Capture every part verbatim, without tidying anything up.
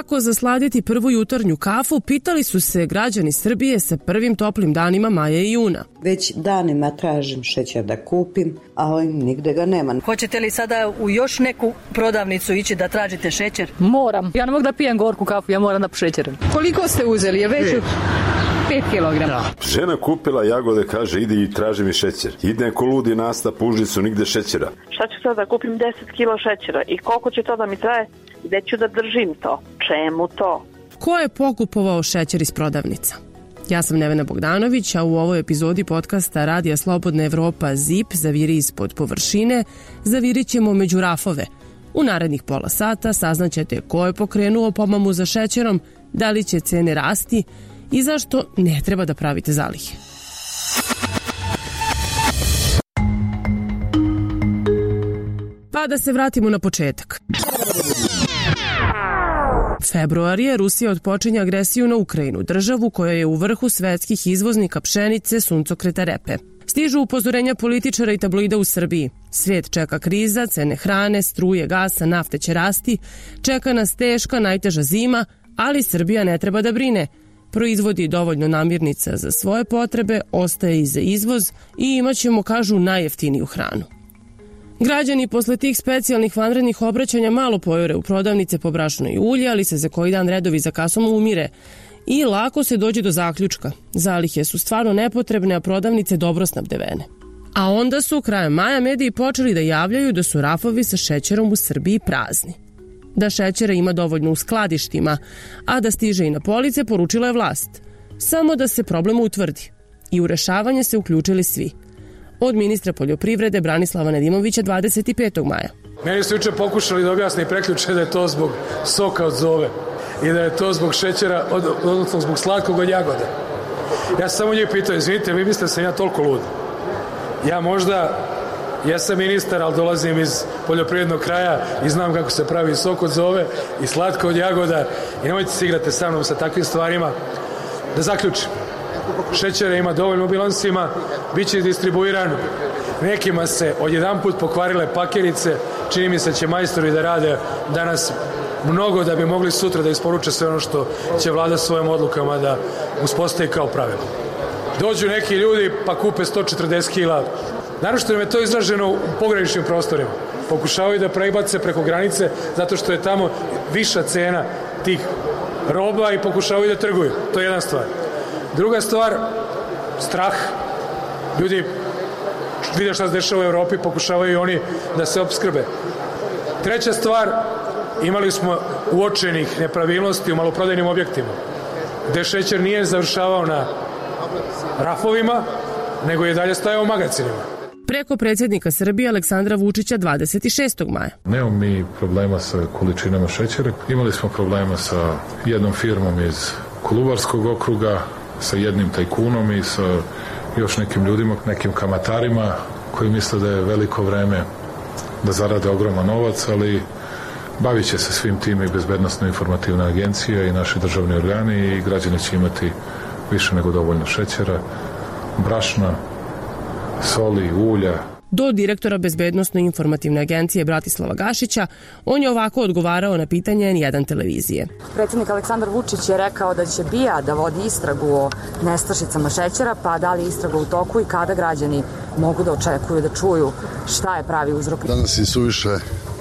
Kako zasladiti prvu jutarnju kafu, pitali su se građani Srbije sa prvim toplim danima maja i juna. Već danima tražim šećer da kupim, ali nigde ga nema. Hoćete li sada u još neku prodavnicu ići da tražite šećer? Moram. Ja ne mogu da pijem gorku kafu, ja moram da šećeram. Koliko ste uzeli? Je već pet kilograma. Da. Žena kupila jagode, kaže idi i traži mi šećer. Ide ko ludi nasta pužnicu, nigde šećera. Šta ću sad da kupim deset kila šećera i koliko će to da mi traje? Gde ću da držim to? Čemu to? Ko je pokupovao šećer iz prodavnica? Ja sam Nevena Bogdanović, a u ovoj epizodi podcasta Radija Slobodna Evropa Zip zaviri ispod površine, zavirit ćemo među rafove. U narednih pola sata saznaćete ko je pokrenuo pomamu za šećerom, da li će cene rasti i zašto ne treba da pravite zalihe. Pa da se vratimo na početak. Februar je Rusija otpočinje agresiju na Ukrajinu, državu koja je u vrhu svetskih izvoznika pšenice, suncokreta, repe. Stižu upozorenja političara i tabloida u Srbiji. Svijet čeka kriza, cene hrane, struje, gasa, nafte će rasti, čeka nas teška, najteža zima, ali Srbija ne treba da brine. Proizvodi dovoljno namirnica za svoje potrebe, ostaje i za izvoz i imaćemo, kažu, najjeftiniju hranu. Građani posle tih specijalnih vanrednih obraćanja malo pojure u prodavnice po brašno i ulje, ali se za koji dan redovi za kasom umire i lako se dođe do zaključka. Zalihe su stvarno nepotrebne, a prodavnice dobro snabdevene. A onda su krajem maja mediji počeli da javljaju da su rafovi sa šećerom u Srbiji prazni. Da šećera ima dovoljno u skladištima, a da stiže i na police, poručila je vlast. Samo da se problem utvrdi. I u rešavanje se uključili svi. Od ministra poljoprivrede Branislava Nedimovića dvadeset petog maja. Meni su juče pokušali da objasne i preključe da je to zbog soka od zove i da je to zbog šećera, odnosno zbog slatkog od jagode. Ja sam samo njih pitao, izvinite, vi mislite da sam ja toliko lud? Ja možda, ja sam ministar, ali dolazim iz poljoprivrednog kraja i znam kako se pravi sok od zove i slatko od jagoda i nemojte se igrate sa mnom sa takvim stvarima. Da zaključim. Šećera ima dovoljno u bilansima, bit će distribuiran. Nekima se odjedanput pokvarile pakirice, čini mi se će majstori da rade danas mnogo da bi mogli sutra da isporuče sve ono što će vlada svojim odlukama da uspostavi kao pravilo. Dođu neki ljudi pa kupe sto četrdeset kila. Naravno što im je to izraženo u pograničnim prostorima. Pokušavaju da prebace preko granice zato što je tamo viša cena tih roba i pokušavaju da trguju. To je jedna stvar. Druga stvar, strah. Ljudi vide šta se dešava u Evropi, pokušavaju i oni da se opskrbe. Treća stvar, imali smo uočenih nepravilnosti u maloprodajnim objektima, gde šećer nije završavao na rafovima, nego je dalje stajao u magacinima. Preko predsjednika Srbije Aleksandra Vučića dvadeset šestog maja. Nemamo mi problema sa količinama šećera. Imali smo problema sa jednom firmom iz Kolubarskog okruga, sa jednim tajkunom i sa još nekim ljudima, nekim kamatarima koji misle da je veliko vreme da zarade ogroman novac, ali bavit će se svim tim i Bezbednosno-informativna agencija i naši državni organi i građani će imati više nego dovoljno šećera, brašna, soli, ulja. Do direktora Bezbednosno-informativne agencije Bratislava Gašića, on je ovako odgovarao na pitanje N jedan televizije. Predsjednik Aleksandar Vučić je rekao da će B I A da vodi istragu o nestašicama šećera, pa da li istraga u toku i kada građani mogu da očekuju da čuju šta je pravi uzrok. Danas je suviše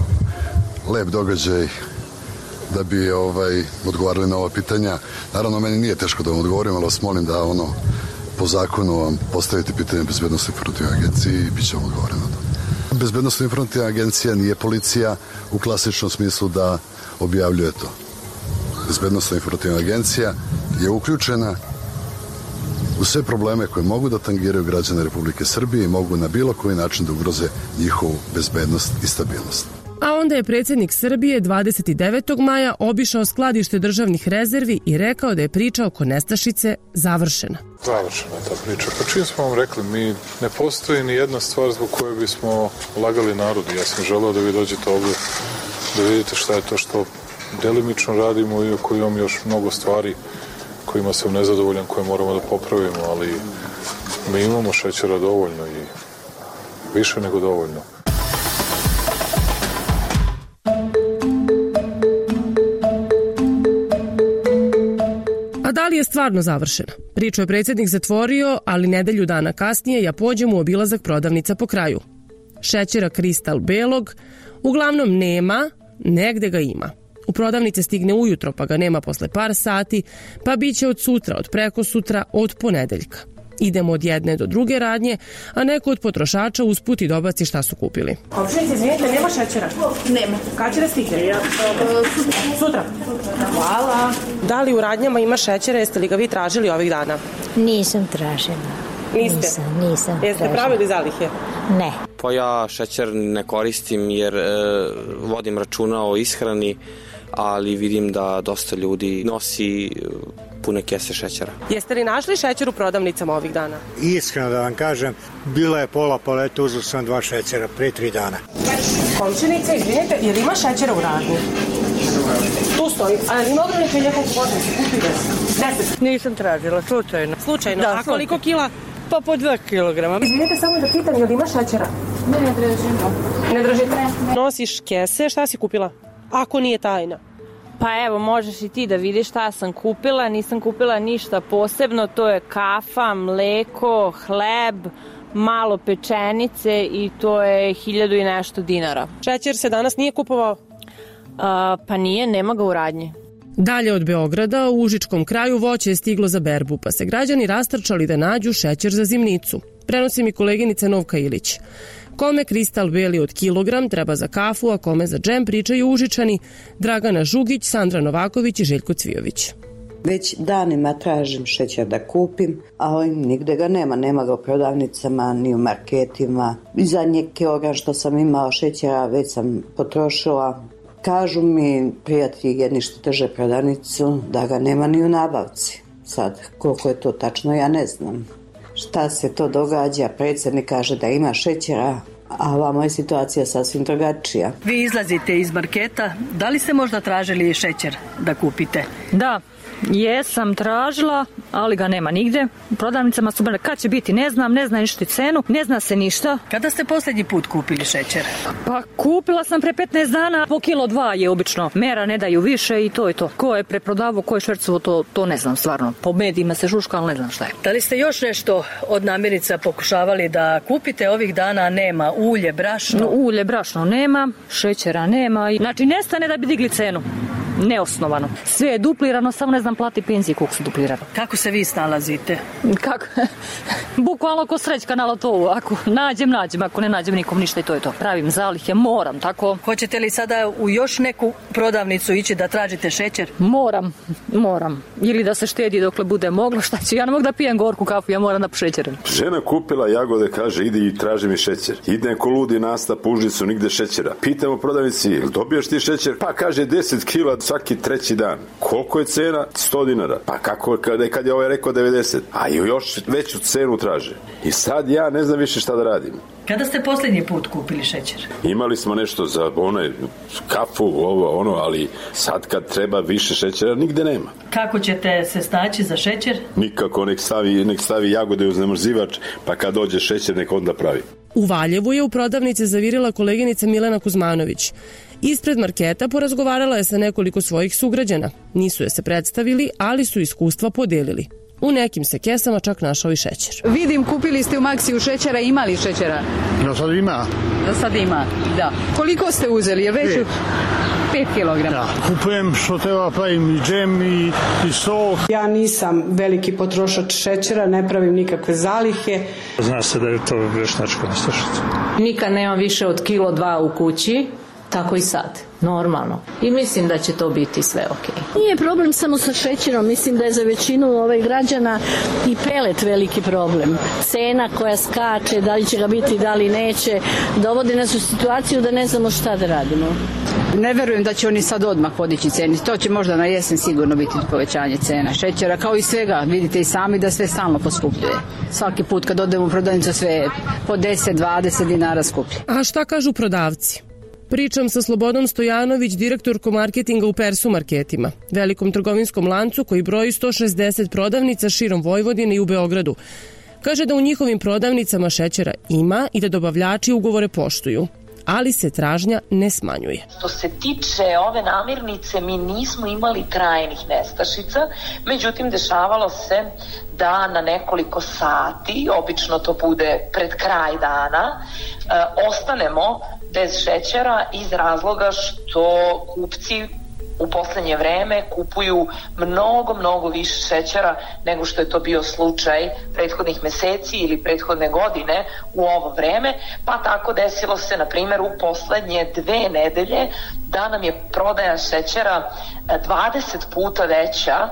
lep događaj da bi ovaj, odgovarali na ova pitanja. Naravno, meni nije teško da vam odgovorim, ali vas molim da ono po zakonu vam postavite pitanje Bezbednosno-informativne agencije i bit će vam odgovoreno. Bezbednosno-informativna agencija nije policija u klasičnom smislu da objavljuje to. Bezbednosno-informativna agencija je uključena u sve probleme koje mogu da tangiraju građane Republike Srbije i mogu na bilo koji način da ugroze njihovu bezbednost i stabilnost. A onda je predsjednik Srbije dvadeset devetog maja obišao skladište državnih rezervi i rekao da je priča oko nestašice završena. Završena je ta priča. Pa čim smo vam rekli, mi ne postoji ni jedna stvar zbog koje bismo lagali narodu. Ja sam želeo da vi dođete ovdje da vidite šta je to što delimično radimo i ako imam još mnogo stvari kojima sam nezadovoljan, koje moramo da popravimo, ali mi imamo šećera dovoljno i više nego dovoljno. Da li je stvarno završena? Priču je predsjednik zatvorio, ali nedelju dana kasnije ja pođem u obilazak prodavnica po kraju. Šećera Kristal belog uglavnom nema, negde ga ima. U prodavnice stigne ujutro, pa ga nema posle par sati, pa bit će od sutra, od preko sutra, od ponedeljka. Idemo od jedne do druge radnje, a neko od potrošača usput i dobaci šta su kupili. Komšinice, izvinite, nema šećera? Nema. Kad će da stigne? Ja, sutra. Sutra? Hvala. Da li u radnjama ima šećera, jeste li ga vi tražili ovih dana? Nisam tražila. Niste? Nisam, nisam Jeste tražila. pravili zalihe? Ne. Pa ja šećer ne koristim jer e, vodim računa o ishrani, ali vidim da dosta ljudi nosi pune kese šećera. Jeste li našli šećer u prodavnicama ovih dana? Iskreno da vam kažem, bila je pola palete, uzeo sam dva šećera pre tri dana. Komšinice, izvinite, je li ima šećera u radnji? Tu stoji, a ima ograničenje nekog podnice, kupite se. Deset. Nisam tražila, slučajno. Slučajno, Da, a koliko slučajno. kila? Pa po dva kilograma. Izvinite, samo da pitam, je li ima šećera? Ne, ne držimo. Ne držite? Nosiš kese, šta si kupila? Ako nije tajna. Pa evo, možeš i ti da vidiš šta sam kupila. Nisam kupila ništa posebno, to je kafa, mleko, hleb, malo pečenice i to je hiljadu i nešto dinara. Šećer se danas nije kupovao? A, pa nije, nema ga u radnji. Dalje od Beograda, u Užičkom kraju voće je stiglo za berbu, pa se građani rastrčali da nađu šećer za zimnicu. Prenosi mi koleginica Novka Ilić. Kome Kristal beli od kilogram treba za kafu, a kome za džem pričaju Užičani Dragana Žugić, Sandra Novaković i Željko Cvijović. Već danima tražim šećer da kupim, ali nigde ga nema. Nema ga u prodavnicama, ni u marketima. I zadnji kilogram što sam imala šećera već sam potrošila. Kažu mi prijatelji jedni što drže prodavnicu da ga nema ni u nabavci. Sad, koliko je to tačno, ja ne znam. Šta se to događa? Predsjednik kaže da ima šećera, a vamo je situacija sasvim drugačija. Vi izlazite iz marketa, da li ste možda tražili šećer da kupite? Da, jesam tražila, ali ga nema nigde. U prodavnicama su bile, kad će biti, ne znam, ne zna ništa cenu, ne zna se ništa. Kada ste posljednji put kupili šećer? Pa kupila sam pre petnaest dana, po kilo dva je obično. Mera ne daju više i to je to. Ko je preprodavao, ko je švercovo, to, to ne znam stvarno. Po medijima se šuška, ali ne znam šta je. Da li ste još nešto od namirnica pokušavali da kupite ovih dana? Nema ulje, brašno? No, ulje, brašno nema, šećera nema. Znači nestane da bi digli cenu. Neosnovano. Sve je duplirano, samo ne znam plati penzije koliko su duplirano. Kako se vi snalazite? Kako? Bukvalno ko srećka na lotovu. Ako nađem, nađem. Ako ne nađem nikom ništa i to je to. Pravim zalihe, moram, tako. Hoćete li sada u još neku prodavnicu ići da tražite šećer? Moram, moram. Ili da se štedi dokle bude moglo, šta ću? Ja ne mogu da pijem gorku kafu, ja moram da pošećeram. Žena kupila jagode, kaže, idi i traži mi šećer. Ide ko ludi nasta, pužnicu, nigde šećera. Pitamo prodavnici, jel dobiješ ti šećer? Pa kaže deset kila svaki treći dan. Koliko je cena? sto dinara. Pa kako kad, kad je ovaj rekao devedeset? A još veću cenu traže. I sad ja ne znam više šta da radim. Kada ste posljednji put kupili šećer? Imali smo nešto za onaj kafu, ovo, ono, ali sad kad treba više šećera, nigde nema. Kako ćete se snaći za šećer? Nikako, nek stavi, nek stavi jagode uz zamrzivač, pa kad dođe šećer, nek onda pravi. U Valjevu je u prodavnici zavirila koleginica Milena Kuzmanović. Ispred marketa porazgovarala je sa nekoliko svojih sugrađana. Nisu je se predstavili, ali su iskustva podelili. U nekim se kesama čak našao i šećer. Vidim, kupili ste u Maksiju šećera, imali šećera? No sad ima. Da sad ima, da. Koliko ste uzeli? Je već pet kilograma. Da, kupujem što treba, pravim i džem i, i sok. Ja nisam veliki potrošač šećera, ne pravim nikakve zalihe. Zna se da je to veštačka nestašica. Nikad nema više od kilo dva u kući, tako i sad. Normalno. I mislim da će to biti sve ok. Nije problem samo sa šećerom, mislim da je za većinu ove građana i pelet veliki problem. Cena koja skače, da li će ga biti, da li neće, dovodi nas u situaciju da ne znamo šta da radimo. Ne verujem da će oni sad odmah podići ceni. To će možda na jesen sigurno biti povećanje cena šećera, kao i svega. Vidite i sami da sve stalno poskupljuje. Svaki put kad odemo u prodavnicu sve je po deset dvadeset dinara skuplje. A šta kažu prodavci? Pričam sa Slobodom Stojanović, direktorkom marketinga u Persu marketima, velikom trgovinskom lancu koji broji sto šezdeset prodavnica širom Vojvodine i u Beogradu. Kaže da u njihovim prodavnicama šećera ima i da dobavljači ugovore poštuju. ali se tražnja ne smanjuje. Što se tiče ove namirnice, mi nismo imali trajnih nestašica, međutim dešavalo se da na nekoliko sati, obično to bude pred kraj dana, e, ostanemo bez šećera iz razloga što kupci u poslednje vreme kupuju mnogo, mnogo više šećera nego što je to bio slučaj prethodnih meseci ili prethodne godine u ovo vreme, pa tako desilo se, na primjer, u poslednje dve nedelje da nam je prodaja šećera dvadeset puta veća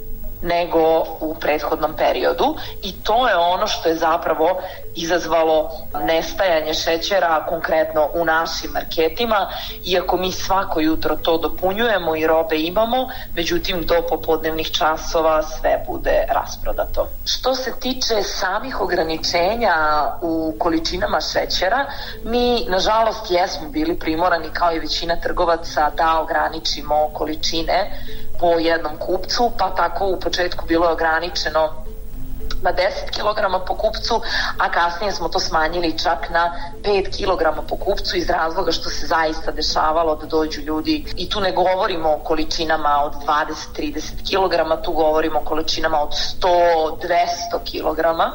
nego u prethodnom periodu i to je ono što je zapravo izazvalo nestajanje šećera konkretno u našim marketima, iako mi svako jutro to dopunjujemo i robe imamo, međutim do popodnevnih časova sve bude rasprodato. Što se tiče samih ograničenja u količinama šećera, mi nažalost jesmo bili primorani kao i većina trgovaca da ograničimo količine po jednom kupcu, pa tako u početku bilo je ograničeno na deset kilograma po kupcu, a kasnije smo to smanjili čak na pet kilograma po kupcu iz razloga što se zaista dešavalo da dođu ljudi, i tu ne govorimo o količinama od dvadeset do trideset kilograma, tu govorimo o količinama od sto do dvesta kilograma,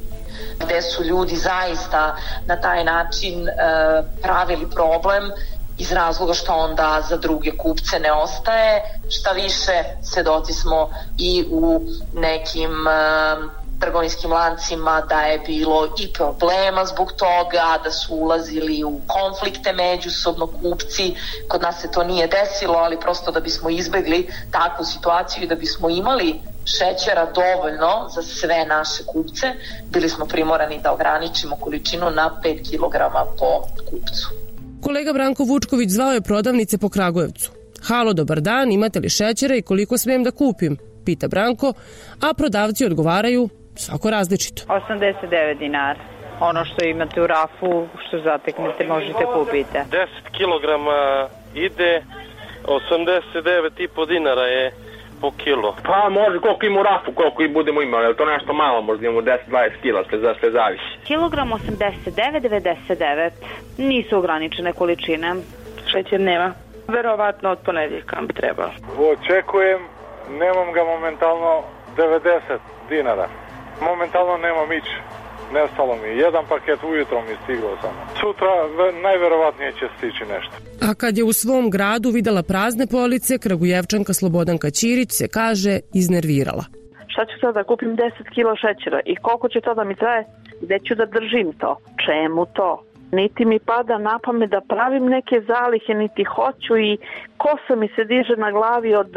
gde su ljudi zaista na taj način e, pravili problem iz razloga što onda za druge kupce ne ostaje. Šta više, svedoci smo i u nekim uh, trgovinskim lancima da je bilo i problema zbog toga, da su ulazili u konflikte međusobno kupci. Kod nas se to nije desilo, ali prosto da bismo izbegli takvu situaciju i da bismo imali šećera dovoljno za sve naše kupce, bili smo primorani da ograničimo količinu na pet kilograma po kupcu. Kolega Branko Vučković zvao je prodavnice po Kragujevcu. Halo, dobar dan, imate li šećera i koliko smijem da kupim? Pita Branko, a prodavci odgovaraju svako različito. osamdeset devet dinara. Ono što imate u rafu, što zateknete, možete kupiti. deset kilograma ide, osamdeset devet i po dinara je po kilo. Pa može koliko ima u rafu, koliko i budemo imali, ali to nešto malo, možda imamo deset do dvadeset kila, sve, sve zavisi. Kilogram osamdeset devet do devedeset devet, nisu ograničene količine. Šećer nema. Verovatno od ponedjeljka bi trebalo. Očekujem, nemam ga momentalno devedeset dinara. Momentalno nemam ići. Nestalo mi. Jedan paket ujutro mi stiglo samo. Sutra najverovatnije će stići nešto. A kad je u svom gradu videla prazne police, Kragujevčanka Slobodanka Ćirić se, kaže, iznervirala. Šta ću sad da kupim deset kila šećera i koliko će to da mi traje? Gde ću da držim to? Čemu to? Niti mi pada na pamet da pravim neke zalihe, niti hoću, i kosa mi se diže na glavi od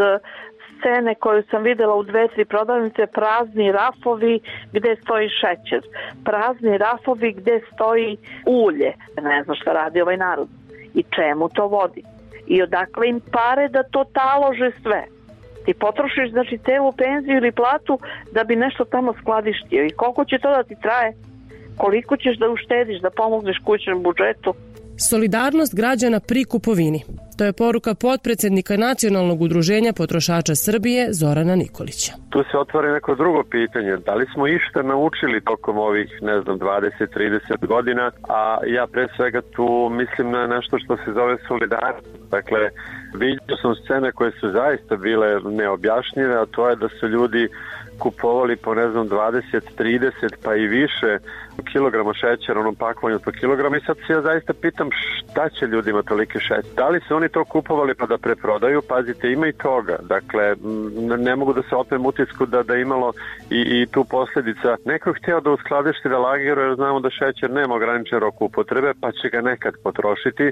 scene koju sam videla u dve, tri prodavnice, prazni rafovi gde stoji šećer, prazni rafovi gde stoji ulje. Ne znam šta radi ovaj narod i čemu to vodi. I odakle im pare da to talože sve. Ti potrošiš, znači, celu penziju ili platu da bi nešto tamo skladištio. I koliko će to da ti traje? Koliko ćeš da uštediš, da pomogneš kućnom budžetu? Solidarnost građana pri kupovini. To je poruka potpredsednika Nacionalnog udruženja potrošača Srbije Zorana Nikolića. Tu se otvara neko drugo pitanje. Da li smo išta naučili tokom ovih, ne znam, dvadeset do trideset godina, a ja pre svega tu mislim na nešto što se zove solidarnost. Dakle, vidio sam scene koje su zaista bile neobjašnjive, a to je da su ljudi kupovali po, ne znam, dvadeset, trideset pa i više kilograma šećera, onom pakovanju po kilograma, i sad se ja zaista pitam šta će ljudima tolike šećer. Da li su oni to kupovali pa da preprodaju? Pazite, ima i toga. Dakle, ne mogu da se otmem utisku da da imalo i, i tu posljedica. Neko je hteo da uskladišti da lageru, jer znamo da šećer nema ograničen rok upotrebe, pa će ga nekad potrošiti,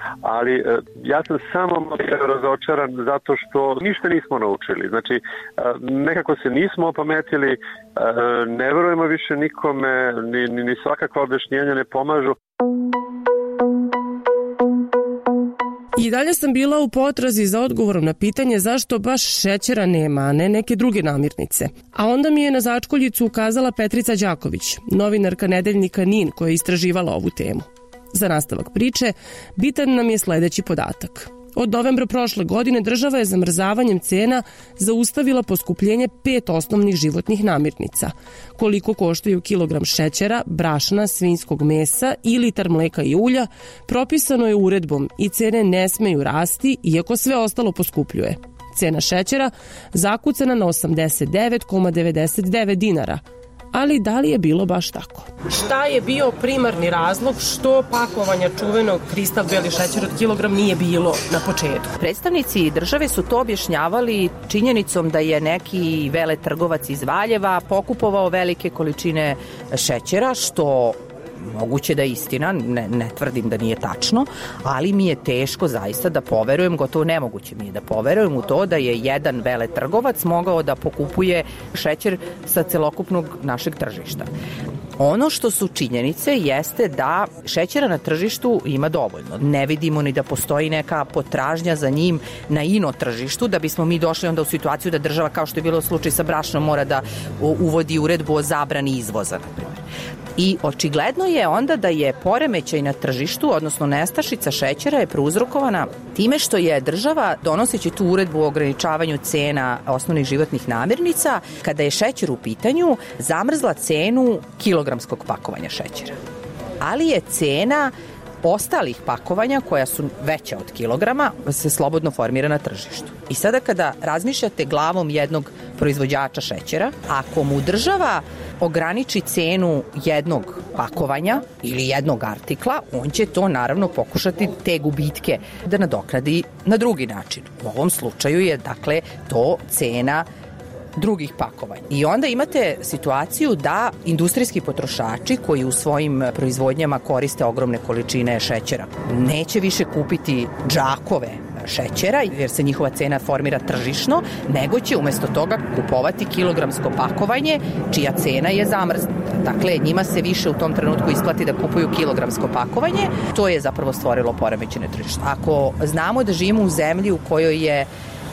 ali ja sam samo razočaran zato što ništa nismo naučili. Znači, nekako se nismo opametili, ne verujemo više nikome, ni, ni, ni svakakva objašnjenja ne pomažu. I dalje sam bila u potrazi za odgovorom na pitanje zašto baš šećera nema, a ne neke druge namirnice. A onda mi je na začkoljicu ukazala Petrica Đaković, novinarka nedeljnika N I N, koja je istraživala ovu temu. Za nastavak priče, bitan nam je sledeći podatak. Od novembra prošle godine država je zamrzavanjem cena zaustavila poskupljenje pet osnovnih životnih namirnica. Koliko koštaju kilogram šećera, brašna, svinjskog mesa i litar mleka i ulja, propisano je uredbom i cene ne smeju rasti iako sve ostalo poskupljuje. Cena šećera zakucana na osamdeset devet zarez devedeset devet dinara. Ali da li je bilo baš tako? Šta je bio primarni razlog što pakovanja čuvenog kristal beli šećer od kilogram nije bilo na početku? Predstavnici države su to objašnjavali činjenicom da je neki veletrgovac iz Valjeva pokupovao velike količine šećera, što moguće da je istina, ne, ne tvrdim da nije tačno, ali mi je teško zaista da poverujem, gotovo nemoguće mi je da poverujem u to da je jedan veletrgovac mogao da pokupuje šećer sa celokupnog našeg tržišta. Ono što su činjenice jeste da šećera na tržištu ima dovoljno. Ne vidimo ni da postoji neka potražnja za njim na ino tržištu, da bismo mi došli onda u situaciju da država, kao što je bilo slučaj sa brašnom, mora da uvodi uredbu o zabrani izvoza, na primjer. I očigledno je onda da je poremećaj na tržištu, odnosno nestašica šećera je prouzrokovana time što je država, donoseći tu uredbu o ograničavanju cena osnovnih životnih namirnica, kada je šećer u pitanju, zamrzla cenu kilogramskog pakovanja šećera. Ali je cena ostalih pakovanja, koja su veća od kilograma, se slobodno formira na tržištu. I sada kada razmišljate glavom jednog proizvođača šećera, ako mu država ograniči cenu jednog pakovanja ili jednog artikla, on će to naravno pokušati te gubitke da nadoknadi na drugi način. U ovom slučaju je, dakle, to cena drugih pakovanja. I onda imate situaciju da industrijski potrošači koji u svojim proizvodnjama koriste ogromne količine šećera neće više kupiti džakove šećera jer se njihova cena formira tržišno, nego će umesto toga kupovati kilogramsko pakovanje čija cena je zamrznuta. Dakle, njima se više u tom trenutku isplati da kupuju kilogramsko pakovanje. To je zapravo stvorilo poremećaj na tržištu. Ako znamo da živimo u zemlji u kojoj je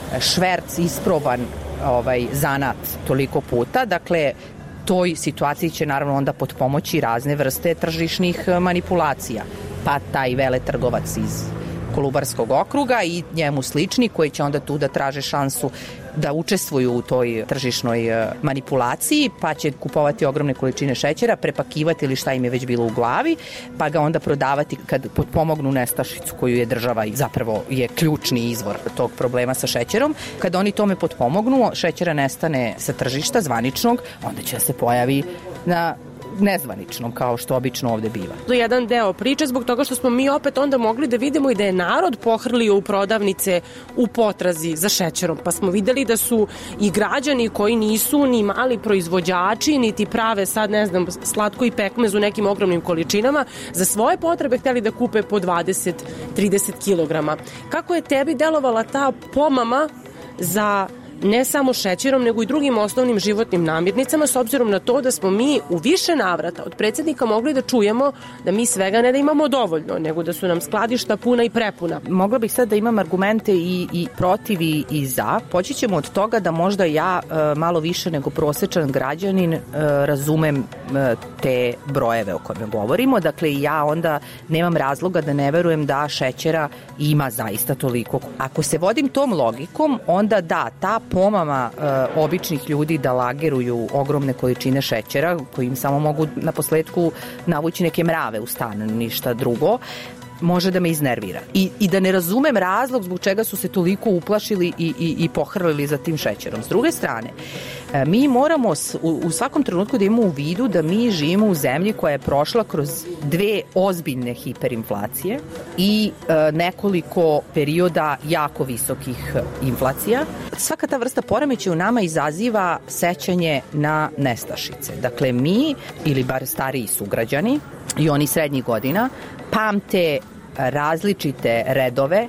šverc isproban ovaj zanat toliko puta, dakle toj situaciji će naravno onda potpomoći razne vrste tržišnih manipulacija, pa taj veletrgovac iz Kolubarskog okruga i njemu slični koji će onda tu da traže šansu da učestvuju u toj tržišnoj manipulaciji, pa će kupovati ogromne količine šećera, prepakivati ili šta im je već bilo u glavi, pa ga onda prodavati kad potpomognu nestašicu koju je država i zapravo je ključni izvor tog problema sa šećerom. Kad oni tome potpomognu, šećera nestane sa tržišta zvaničnog, onda će se pojavi na nezvaničnom, kao što obično ovde biva. To je jedan deo priče zbog toga što smo mi opet onda mogli da vidimo i da je narod pohrlio u prodavnice u potrazi za šećerom, pa smo videli da su i građani koji nisu ni mali proizvođači, niti prave sad, ne znam, slatko i pekmez u nekim ogromnim količinama, za svoje potrebe hteli da kupe po dvadeset do trideset kilograma. Kako je tebi delovala ta pomama za ne samo šećerom, nego i drugim osnovnim životnim namirnicama, s obzirom na to da smo mi u više navrata od predsjednika mogli da čujemo da mi svega ne da imamo dovoljno, nego da su nam skladišta puna i prepuna. Mogla bih sad da imam argumente i, i protiv i, i za. Poći ćemo od toga da možda ja e, malo više nego prosečan građanin e, razumem e, te brojeve o kojima govorimo. Dakle, ja onda nemam razloga da ne verujem da šećera ima zaista toliko. Ako se vodim tom logikom, onda da, ta pomama e, običnih ljudi da lageruju ogromne količine šećera, koji im samo mogu na posledku navući neke mrave u stan, ništa drugo, može da me iznervira. I, i da ne razumem razlog zbog čega su se toliko uplašili i, i, i pohrlili za tim šećerom. S druge strane, e, mi moramo s, u, u svakom trenutku da imamo u vidu da mi živimo u zemlji koja je prošla kroz dve ozbiljne hiperinflacije i e, nekoliko perioda jako visokih inflacija. Svaka ta vrsta poremećaja u nama izaziva sećanje na nestašice. Dakle, mi, ili bar stariji sugrađani i oni srednjih godina, pamte različite redove,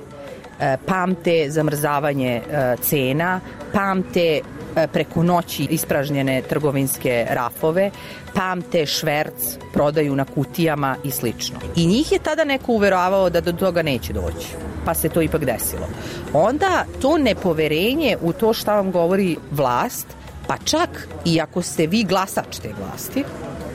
pamte zamrzavanje cena, pamte preko noći ispražnjene trgovinske rafove, pamte šverc, prodaju na kutijama i slično. I njih je tada neko uveravao da do toga neće doći, pa se to ipak desilo. Onda to nepoverenje u to šta vam govori vlast, pa čak i ako ste vi glasač te vlasti,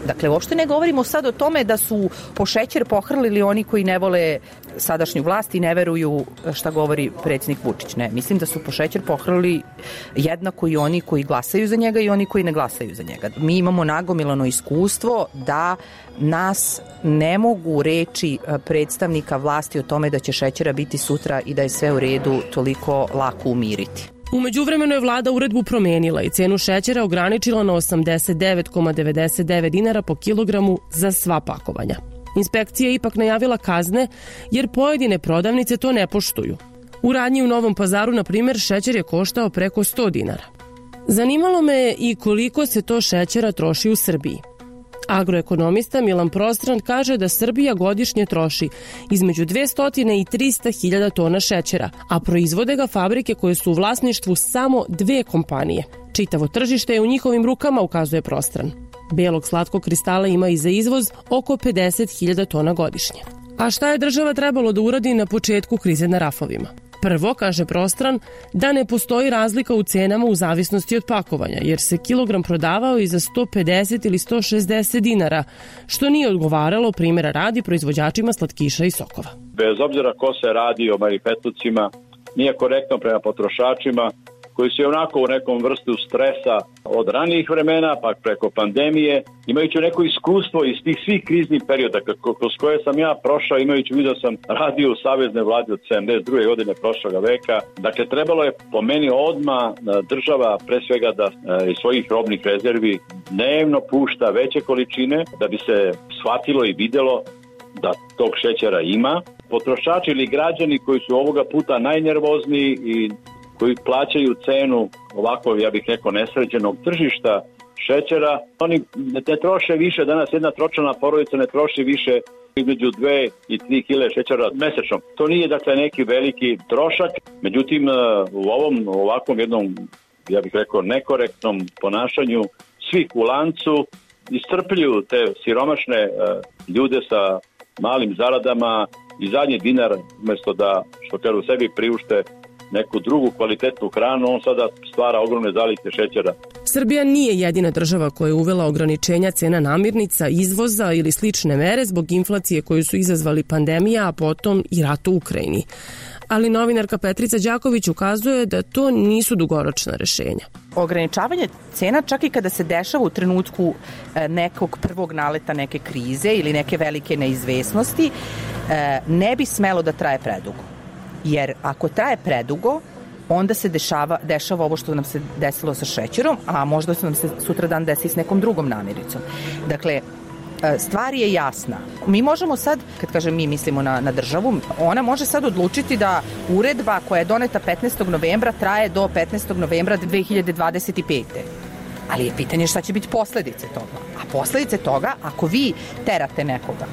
Dakle, uopšte ne govorimo sad o tome da su po šećer pohrlili oni koji ne vole sadašnju vlast i ne veruju šta govori predsjednik Vučić. Ne, mislim da su po šećer pohrlili jednako i oni koji glasaju za njega i oni koji ne glasaju za njega. Mi imamo nagomilano iskustvo da nas ne mogu reči predstavnika vlasti o tome da će šećera biti sutra i da je sve u redu toliko lako umiriti. U međuvremenu je vlada uredbu promenila i cenu šećera ograničila na osamdeset devet zarez devedeset devet dinara po kilogramu za sva pakovanja. Inspekcija je ipak najavila kazne jer pojedine prodavnice to ne poštuju. U radnji u Novom Pazaru, na primjer, šećer je koštao preko sto dinara. Zanimalo me je i koliko se to šećera troši u Srbiji. Agroekonomista Milan Prostran kaže da Srbija godišnje troši između dvesta i trista hiljada tona šećera, a proizvode ga fabrike koje su u vlasništvu samo dve kompanije. Čitavo tržište je u njihovim rukama, ukazuje Prostran. Belog slatkog kristala ima i za izvoz oko pedeset hiljada tona godišnje. A šta je država trebalo da uradi na početku krize na rafovima? Prvo, kaže Prostran, da ne postoji razlika u cenama u zavisnosti od pakovanja, jer se kilogram prodavao i za sto pedeset ili sto šezdeset dinara, što nije odgovaralo, primjera radi, proizvođačima slatkiša i sokova. Bez obzira ko se radi o marifetlucima, nije korektno prema potrošačima, koji su onako u nekom vrstu stresa od ranijih vremena, pa preko pandemije, imajući neko iskustvo iz tih svih kriznih perioda kroz koje sam ja prošao, imajući vidio sam radio u savezne vlade od sedamdeset druge godine prošloga veka. Dakle, trebalo je po meni odmah država pre svega da iz svojih robnih rezervi dnevno pušta veće količine, da bi se shvatilo i videlo da tog šećera ima. Potrošači ili građani koji su ovoga puta najnervozniji i koji plaćaju cenu ovako, ja bih rekao, nesređenog tržišta šećera, oni ne troše više, danas jedna tročlana porodica ne troši više između dve i tri kile šećera mesečno. To nije, dakle, neki veliki trošak, međutim u ovom ovakvom jednom, ja bih rekao, nekorektnom ponašanju svih u lancu iscrpljuju te siromašne ljude sa malim zaradama i zadnji dinar, umjesto da, što kažu, sebi priušte neku drugu kvalitetnu hranu, on sada stvara ogromne zalihe šećera. Srbija nije jedina država koja je uvela ograničenja cena namirnica, izvoza ili slične mere zbog inflacije koju su izazvali pandemija, a potom i rat u Ukrajini. Ali novinarka Petrica Đaković ukazuje da to nisu dugoročna rešenja. Ograničavanje cena, čak i kada se dešava u trenutku nekog prvog naleta neke krize ili neke velike neizvesnosti, ne bi smelo da traje predugo. Jer ako traje predugo, onda se dešava, dešava ovo što nam se desilo sa šećerom, a možda se nam se sutra dan desi s nekom drugom namirnicom. Dakle, stvar je jasna. Mi možemo sad, kad kažem mi mislimo na, na državu, ona može sad odlučiti da uredba koja je doneta petnaestog novembra traje do petnaestog novembra dve hiljade dvadeset pete. Ali je pitanje šta će biti posledice toga. A posledice toga, ako vi terate nekoga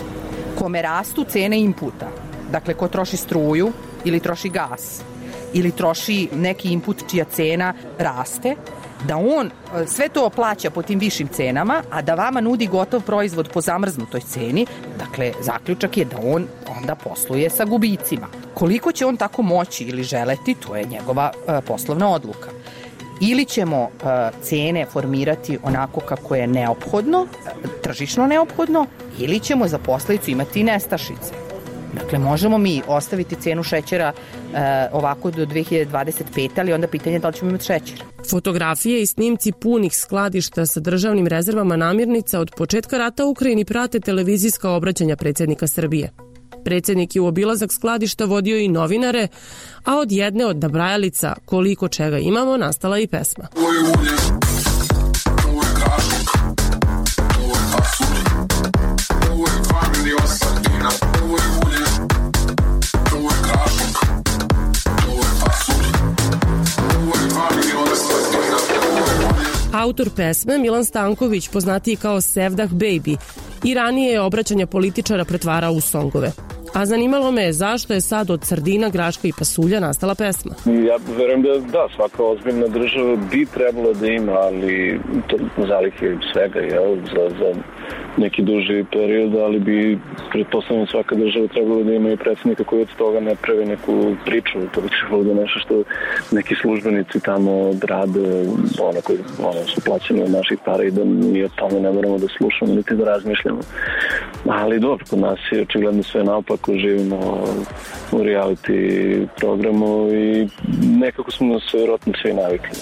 kome rastu cene inputa, dakle ko troši struju ili troši gas ili troši neki input čija cena raste, da on sve to plaća po tim višim cenama, a da vama nudi gotov proizvod po zamrznutoj ceni, dakle zaključak je da on onda posluje sa gubicima. Koliko će on tako moći ili želeti, to je njegova uh, poslovna odluka. Ili ćemo uh, cene formirati onako kako je neophodno, uh, tržišno neophodno, ili ćemo za posledicu imati nestašice. Dakle, možemo mi ostaviti cenu šećera e, ovako do dve hiljade dvadeset pete. ali onda pitanje je da li ćemo imati šećer. Fotografije i snimci punih skladišta sa državnim rezervama namirnica od početka rata u Ukrajini prate televizijska obraćanja predsjednika Srbije. Predsjednik je u obilazak skladišta vodio i novinare, a od jedne od nabrajalica koliko čega imamo nastala i pesma. Autor pesme Milan Stanković, poznatiji kao Sevdah Baby, i ranije je obraćanja političara pretvarao u songove. A zanimalo me je zašto je sad od sardina, graška i pasulja nastala pesma. Ja verujem da da, svaka ozbiljna država bi trebala da ima, ali to zalihe svega, jel, za, za neki duži period, ali bi, pretpostavljam, svaka država trebala da ima i predsjednika koji od toga ne pravi neku priču. To bi trebalo da nešto što neki službenici tamo rade, ono koji ono, su plaćeni od naših para i da mi od tome ne moramo da slušamo niti da razmišljamo. Ali dobro, kod nas je očigledno sve naopako, živimo u reality programu i nekako smo nas vjerojatno sve navikli.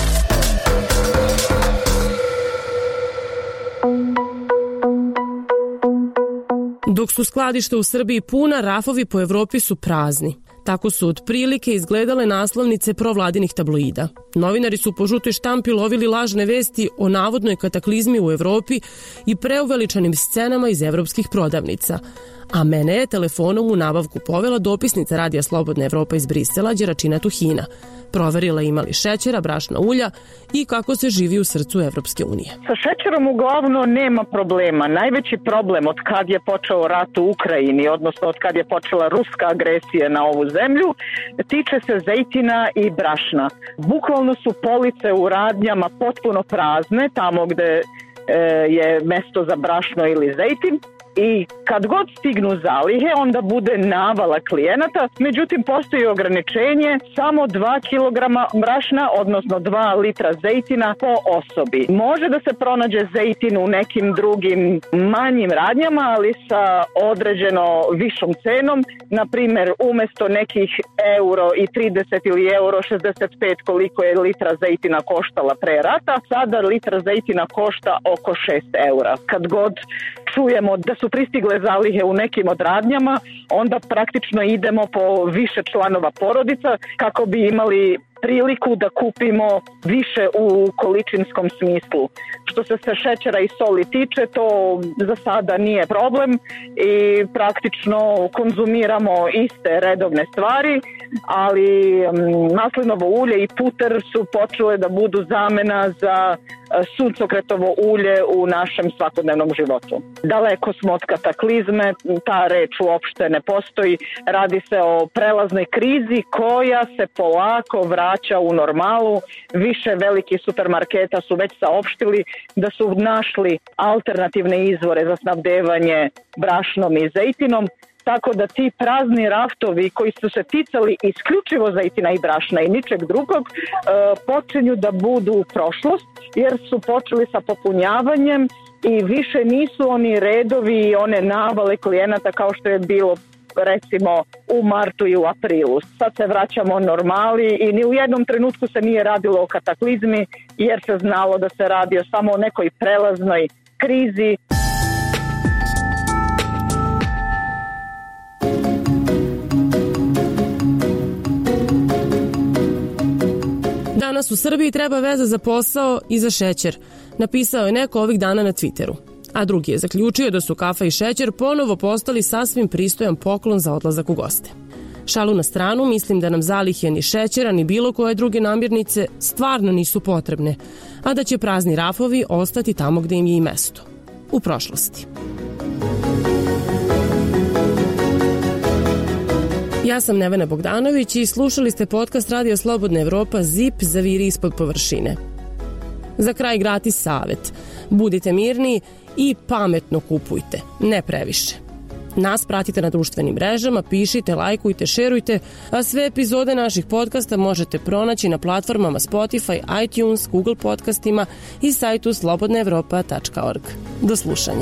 Dok su skladišta u Srbiji puna, rafovi po Evropi su prazni. Tako su otprilike izgledale naslovnice provladinih tabloida. Novinari su po žutoj štampi lovili lažne vesti o navodnoj kataklizmi u Evropi i preuveličanim scenama iz evropskih prodavnica. A mene je telefonom u nabavku povela dopisnica Radija Slobodna Evropa iz Brisela, Đeračina Tuhina. Proverila ima li šećera, brašna, ulja i kako se živi u srcu Evropske unije. Sa šećerom uglavnom nema problema. Najveći problem od kad je počeo rat u Ukrajini, odnosno od kad je počela ruska agresija na ovu zemlju, tiče se zejtina i brašna. Bukvalno su police u radnjama potpuno prazne, tamo gde e, je mesto za brašno ili zejtin. I kad god stignu zalihe, onda bude navala klijenata, međutim postoji ograničenje samo dva kilograma brašna, odnosno dva litra zejtina po osobi. Može da se pronađe zejtin u nekim drugim manjim radnjama, ali sa određeno višom cenom, na primjer umesto nekih euro i trideset ili euro šezdeset pet koliko je litra zejtina koštala pre rata, sada litra zejtina košta oko šest eura. Kad god čujemo da su pristigle zalihe u nekim od radnjama, onda praktično idemo po više članova porodica kako bi imali priliku da kupimo više u količinskom smislu. Što se se šećera i soli tiče, to za sada nije problem i praktično konzumiramo iste redovne stvari, ali maslinovo ulje i puter su počele da budu zamena za suncokretovo ulje u našem svakodnevnom životu. Daleko smo od kataklizme, ta reč uopšte ne postoji. Radi se o prelaznoj krizi koja se polako vraća u normalu. Više velikih supermarketa su već saopštili da su našli alternativne izvore za snabdevanje brašnom i zejtinom, tako da ti prazni raftovi koji su se ticali isključivo zejtina i brašna i ničeg drugog e, počinju da budu prošlost, jer su počeli sa popunjavanjem i više nisu oni redovi i one navale klijenata kao što je bilo recimo u martu i u aprilu. Sad se vraćamo normali i ni u jednom trenutku se nije radilo o kataklizmi, jer se znalo da se radi o samo o nekoj prelaznoj krizi. Danas u Srbiji treba veza za posao i za šećer, napisao je neko ovih dana na Twitteru. A drugi je zaključio da su kafa i šećer ponovo postali sasvim pristojan poklon za odlazak u goste. Šalu na stranu, mislim da nam zalihe ni šećera ni bilo koje druge namirnice stvarno nisu potrebne, a da će prazni rafovi ostati tamo gde im je i mesto. U prošlosti. Ja sam Nevena Bogdanović i slušali ste podcast Radija Slobodna Evropa Zip zaviri ispod površine. Za kraj gratis savet. Budite mirni i pametno kupujte, ne previše. Nas pratite na društvenim mrežama, pišite, lajkujte, šerujte, a sve epizode naših podcasta možete pronaći na platformama Spotify, iTunes, Google podcastima i sajtu slobodna evropa tačka org. Do slušanja.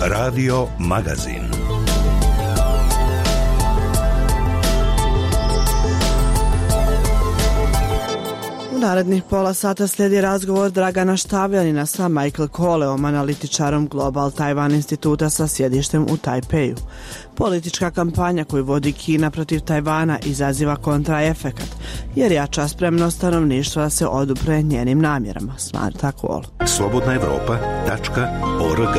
Radio Magazin. U narednih pola sata slijedi razgovor Dragana Štavljanina sa Michael Koleom, analitičarom Global Taiwan instituta sa sjedištem u Tajpeju. Politička kampanja koju vodi Kina protiv Tajvana izaziva kontraefekat, jer jača spremnost stanovništva da se odupre njenim namjerama, smatra Kol. slobodna evropa tačka org.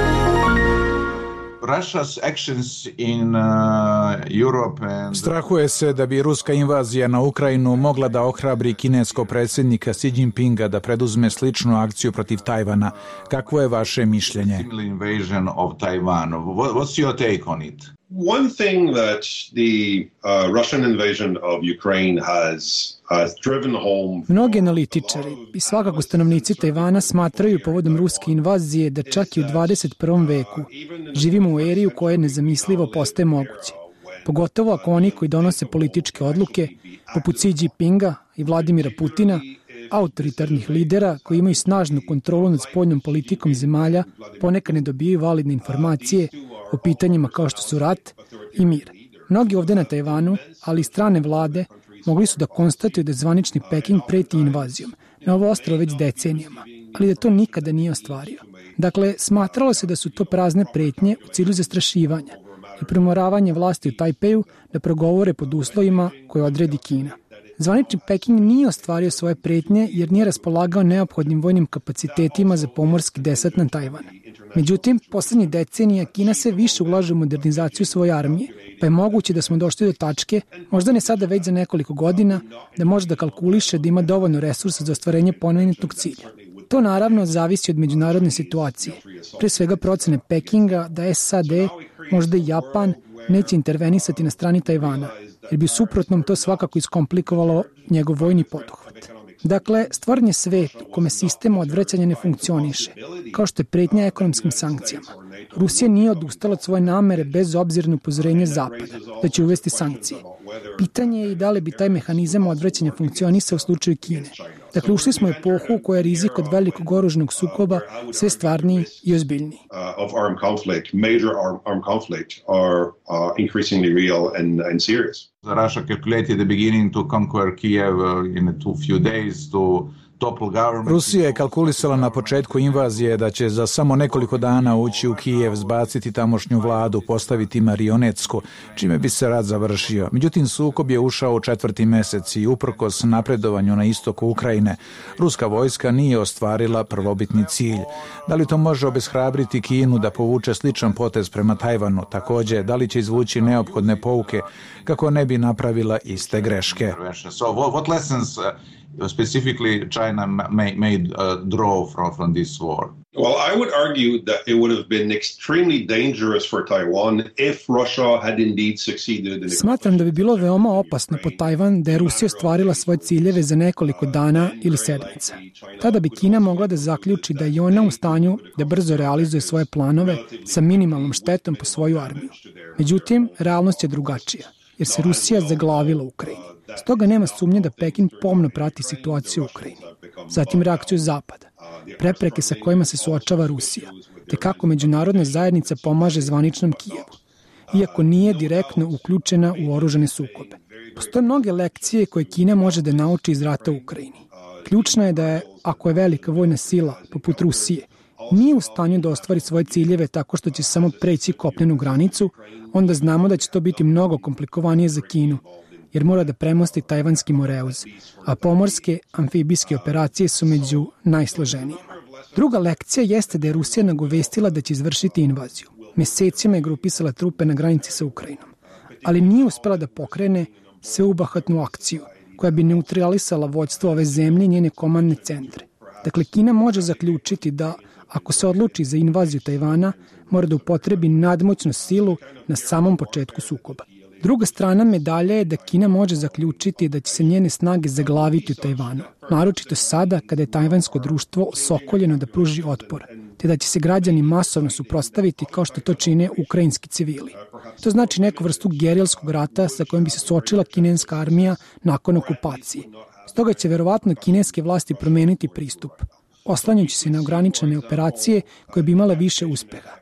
Strahuje se da bi ruska invazija na Ukrajinu mogla da ohrabri kineskog predsjednika Xi Jinpinga da preduzme sličnu akciju protiv Tajvana. Kakvo je vaše mišljenje? One thing that the uh, Russian invasion of Ukraine has has driven home. Mnogi analitičari i svakako stanovnici Tajvana smatraju povodom ruske invazije da čak i u dvadeset prvom veku živimo u eri u kojoj nezamislivo postaje moguće. Pogotovo ako oni koji donose političke odluke, poput Xi Jinpinga i Vladimira Putina, autoritarnih lidera koji imaju snažnu kontrolu nad spoljnom politikom zemalja, ponekad ne dobijaju validne informacije o pitanjima kao što su rat i mir. Mnogi ovde na Tajvanu, ali i strane vlade, mogli su da konstatuju da zvanični Peking preti invazijom na ovo ostrvo već decenijama, ali da to nikada nije ostvario. Dakle, smatralo se da su to prazne pretnje u cilju zastrašivanja i primoravanje vlasti u Tajpeju da progovore pod uslovima koje odredi Kina. Zvanični Peking nije ostvario svoje pretnje jer nije raspolagao neophodnim vojnim kapacitetima za pomorski desant na Tajvan. Međutim, poslednjih decenija Kina se više ulaže u modernizaciju svoje armije, pa je moguće da smo došli do tačke, možda ne sada već za nekoliko godina, da može da kalkuliše da ima dovoljno resursa za ostvarenje pomenutog cilja. To naravno zavisi od međunarodne situacije, pre svega procene Pekinga da S A D, možda i Japan, neće intervenisati na strani Tajvana, jer bi u suprotnom to svakako iskomplikovalo njegov vojni poduhvat. Dakle, stvoren je svet u kome sistem odvraćanja ne funkcioniše, kao što je pretnja ekonomskim sankcijama. Rusija nije odustala od svoje namere bez obzira na upozorenje Zapada da će uvesti sankcije. Pitanje je i da li bi taj mehanizam odvraćanja funkcionisao u slučaju Kine. Dakle, ušli smo u epohu u kojoj je rizik od velikog oružnog sukoba sve stvarniji i ozbiljniji. Russia calculated the beginning to conquer Kiev in a two few days to Rusija je kalkulisala na početku invazije da će za samo nekoliko dana ući u Kijev, zbaciti tamošnju vladu, postaviti marionetsku, čime bi se rat završio. Međutim, sukob je ušao u četvrti mesec i uprkos napredovanju na istoku Ukrajine, ruska vojska nije ostvarila prvobitni cilj. Da li to može obeshrabriti Kinu da povuče sličan potez prema Tajvanu? Takođe, da li će izvući neophodne pouke kako ne bi napravila iste greške? So what lessons specifically China made uh, draw from, from this war? Well, I would argue that it would have been extremely dangerous for Taiwan if Russia had indeed succeeded in... Smatram da bi bilo veoma opasno po Tajvan da je Rusija ostvarila svoje ciljeve za nekoliko dana ili sedmica. Tada bi Kina mogla da zaključi da je ona u stanju da brzo realizuje svoje planove sa minimalnom štetom po svoju armiju. Međutim, realnost je drugačija, jer se Rusija zaglavila u Ukrajini. Stoga nema sumnje da Pekin pomno prati situaciju u Ukrajini. Zatim reakciju Zapada, prepreke sa kojima se suočava Rusija, te kako međunarodna zajednica pomaže zvaničnom Kijevu, iako nije direktno uključena u oružane sukobe. Postoje mnoge lekcije koje Kina može da nauči iz rata u Ukrajini. Ključno je da je, ako je velika vojna sila, poput Rusije, nije u stanju da ostvari svoje ciljeve tako što će samo preći kopnenu granicu, onda znamo da će to biti mnogo komplikovanije za Kinu, jer mora da premosti tajvanski moreuz, a pomorske amfibijske operacije su među najsloženijima. Druga lekcija jeste da je Rusija nagovestila da će izvršiti invaziju. Mesecima je grupisala trupe na granici sa Ukrajinom, ali nije uspela da pokrene sveubahatnu akciju koja bi neutralisala vođstvo ove zemlje i njene komandne centre. Dakle, Kina može zaključiti da, ako se odluči za invaziju Tajvana, mora da upotrebi nadmoćnu silu na samom početku sukoba. Druga strana medalje je da Kina može zaključiti da će se njene snage zaglaviti u Tajvanu, naročito sada kada je tajvansko društvo osokoljeno da pruži otpor, te da će se građani masovno suprotstaviti kao što to čine ukrajinski civili. To znači neku vrstu gerilskog rata sa kojim bi se suočila kineska armija nakon okupacije. Stoga će verovatno kineske vlasti promeniti pristup, oslanjajući se na ograničene operacije koje bi imale više uspeha.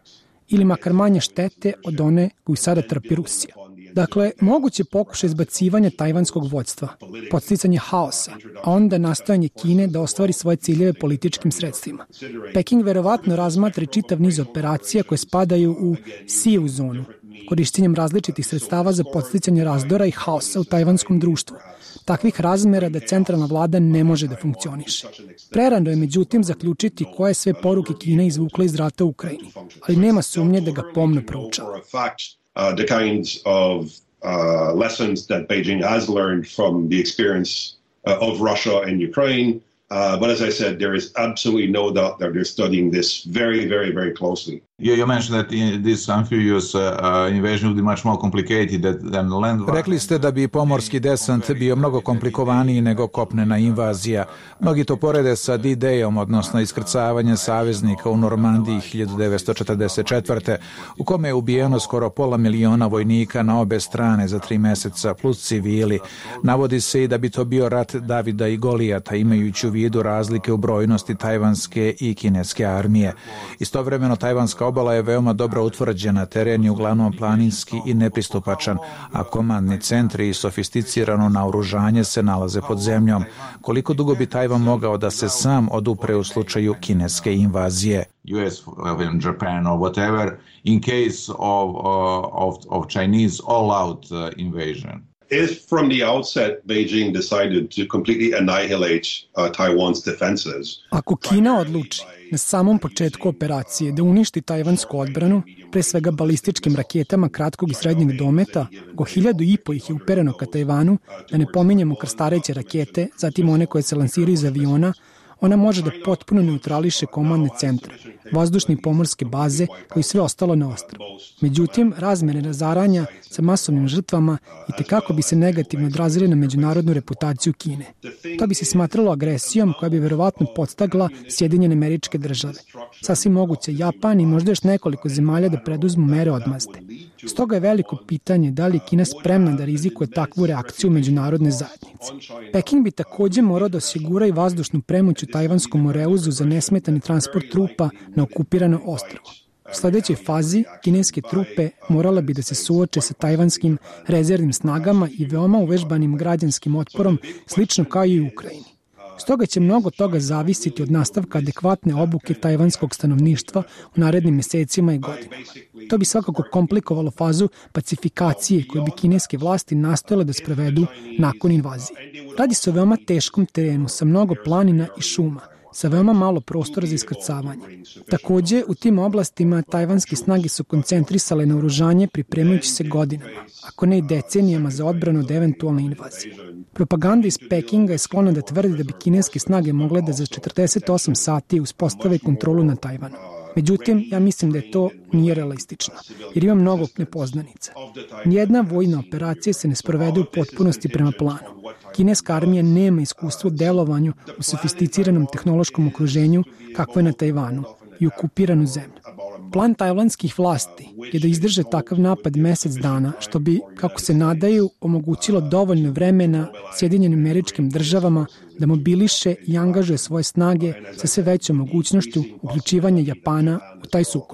ili makar manje štete od one koju sada trpi Rusija. Dakle, moguće pokušaj izbacivanja tajvanskog vođstva, podsticanje haosa, a onda nastojanje Kine da ostvari svoje ciljeve političkim sredstvima. Peking verovatno razmatra čitav niz operacija koje spadaju u sijevu zonu, korištenjem različitih sredstava za podsticanje razdora i haosa u tajvanskom društvu, takvih razmera da centralna vlada ne može da funkcioniše. Prerano je međutim zaključiti koje sve poruke Kina izvukla iz rata u Ukrajini, ali nema sumnje da ga pomno proučava. Uh, the kinds of uh, lessons that Beijing has learned from the experience uh, of Russia and Ukraine. Uh, but as I said, there is absolutely no doubt that they're studying this very, very, very closely. You, you mentioned that in this amphibious uh, uh, invasion would be much more complicated than land. Rekli ste da bi pomorski desant bio mnogo komplikovaniji nego kopnena invazija. Mnogi to porede sa D-Dayom, odnosno iskrcavanjem saveznika u Normandiji hiljadu devetsto četrdeset četvrte. u kome je ubijeno skoro pola miliona vojnika na obe strane za tri meseca, plus civili. Navodi se i da bi to bio rat Davida i Golijata, imajući u vidu razlike u brojnosti tajvanske i kineske armije. Istovremeno, tajvanska obala je veoma dobro utvrđena, teren je uglavnom planinski i nepristupačan, a komandni centri i sofisticirano naoružanje se nalaze pod zemljom. Koliko dugo bi Tajvan mogao da se sam odupre u slučaju kineske invazije? U S, Japan or whatever, in case of, uh, of, of Chinese all-out uh, invasion? If from the outset Beijing decided to completely annihilate uh, Taiwan's defenses. Ako Kina odluči na samom početku operacije da uništi tajvansku odbranu, pre svega balističkim raketama kratkog i srednjeg dometa, go hiljadu i po ih je upereno ka Tajvanu, da ne pominjemo krstareće rakete, zatim one koje se lansiraju iz aviona, ona može da potpuno neutrališe komandne centre, vazdušne i pomorske baze, kao i sve ostalo na ostrvu. Međutim, razmere razaranja sa masovnim žrtvama i tekako bi se negativno odrazili na međunarodnu reputaciju Kine. To bi se smatralo agresijom koja bi verovatno podstagla Sjedinjene Američke Države. Sasvim moguće Japan i možda još nekoliko zemalja da preduzmu mere odmazde. Stoga je veliko pitanje da li je Kina spremna da rizikuje takvu reakciju međunarodne zajednice. Peking bi takođe morao da osigura i vazdušnu premoć u tajvanskom Moreuzu za nesmetani transport trupa na okupirano ostrvo. U sledećoj fazi kineske trupe morala bi da se suoče sa tajvanskim rezervnim snagama i veoma uvežbanim građanskim otporom, slično kao i u Ukrajini. Stoga će mnogo toga zavisiti od nastavka adekvatne obuke tajvanskog stanovništva u narednim mesecima i godinama. To bi svakako komplikovalo fazu pacifikacije koju bi kineske vlasti nastojale da sprovedu nakon invazije. Radi se o veoma teškom terenu sa mnogo planina i šuma, sa veoma malo prostora za iskrcavanje. Takođe, u tim oblastima tajvanske snage su koncentrisale na oružanje pripremajući se godinama, ako ne i decenijama za odbranu od eventualne invazije. Propaganda iz Pekinga je sklona da tvrdi da bi kineske snage mogle da za četrdeset osam sati uspostave kontrolu na Tajvanu. Međutim, ja mislim da je to nije realistično, jer ima mnogo nepoznanica. Nijedna vojna operacija se ne sprovede u potpunosti prema planu. Kineska armija nema iskustvo u delovanju u sofisticiranom tehnološkom okruženju kakvo je na Tajvanu i okupiranu zemlju. Plan tajvanskih vlasti je da izdrže takav napad mesec dana, što bi, kako se nadaju, omogućilo dovoljno vremena Sjedinjenim Američkim Državama da mobiliše i angažuje svoje snage sa sve većom mogućnošću uključivanja Japana u taj sukob.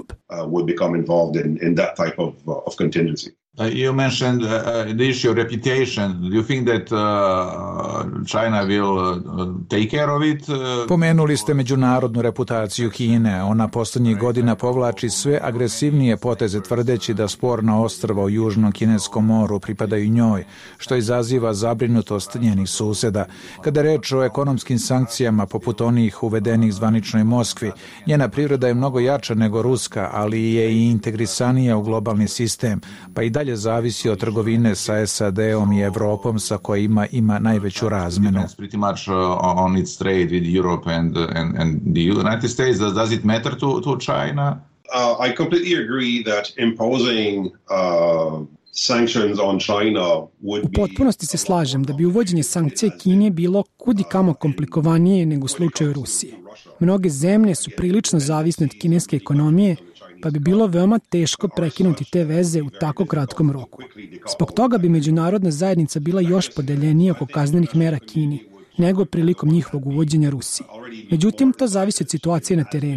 Uh, you mentioned uh, the issue of reputation. Do you think that uh, China will uh, take care of it? Uh... Pomenuli ste međunarodnu reputaciju Kine. Ona poslednjih godina povlači sve agresivnije poteze tvrdeći da sporna ostrva u Južnom Kineskom moru pripadaju njoj, što izaziva zabrinutost njenih suseda. Kada je reč o ekonomskim sankcijama poput onih uvedenih zvaničnoj Moskvi, njena privreda je mnogo jača nego ruska, ali je i integrisanija u globalni sistem, pa i dalje zavisi od trgovine sa S A D-om i Evropom sa kojima ima najveću razmenu. Pretty much on its trade with Europe and and and the United States. Does, does it matter to to China? Uh, I completely agree that imposing uh, sanctions on China would be... U potpunosti se slažem da bi uvođenje sankcija Kine bilo kudi kamo komplikovanije nego u slučaju Rusije. Mnoge zemlje su prilično zavisne od kineske ekonomije, pa bi bilo veoma teško prekinuti te veze u tako kratkom roku. Zbog toga bi međunarodna zajednica bila još podeljenija oko kaznenih mera Kini, nego prilikom njihovog uvođenja Rusiji. Međutim, to zavisi od situacije na terenu.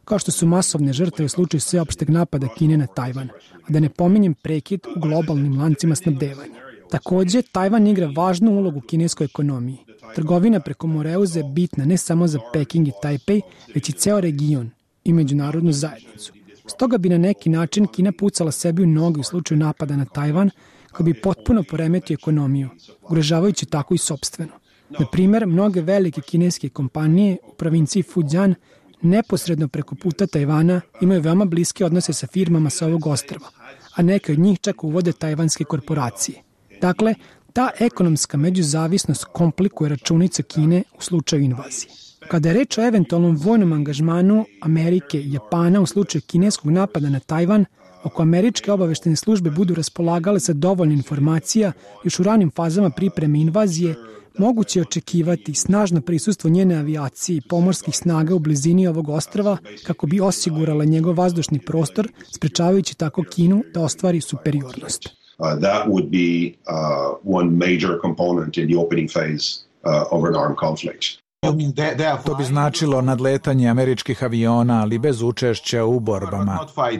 kao što su masovne žrtve u slučaju sveopšteg napada Kine na Tajvan, a da ne pominjem prekid u globalnim lancima snabdevanja. Takođe, Tajvan igra važnu ulogu u kineskoj ekonomiji. Trgovina preko Moreuza je bitna ne samo za Peking i Tajpej, već i ceo region i međunarodnu zajednicu. Stoga bi na neki način Kina pucala sebi u noge u slučaju napada na Tajvan, koji bi potpuno poremetio ekonomiju, ugrožavajući tako i sopstveno. Na primer, mnoge velike kineske kompanije u provinciji Fujian neposredno preko puta Tajvana imaju veoma bliske odnose sa firmama sa ovog ostrva, a neke od njih čak uvode tajvanske korporacije. Dakle, ta ekonomska međuzavisnost komplikuje računicu Kine u slučaju invazije. Kada je reč o eventualnom vojnom angažmanu Amerike i Japana u slučaju kineskog napada na Tajvan, oko američke obaveštene službe budu raspolagale sa dovoljno informacija još u ranim fazama pripreme invazije, moguće je očekivati snažno prisustvo njene avijacije i pomorskih snaga u blizini ovog ostrva kako bi osigurala njegov vazdušni prostor, sprečavajući tako Kinu da ostvari superiornost. Uh, that would be uh, one major component in the opening phase uh, of an armed conflict. To bi značilo nadletanje američkih aviona, ali bez učešća u borbama.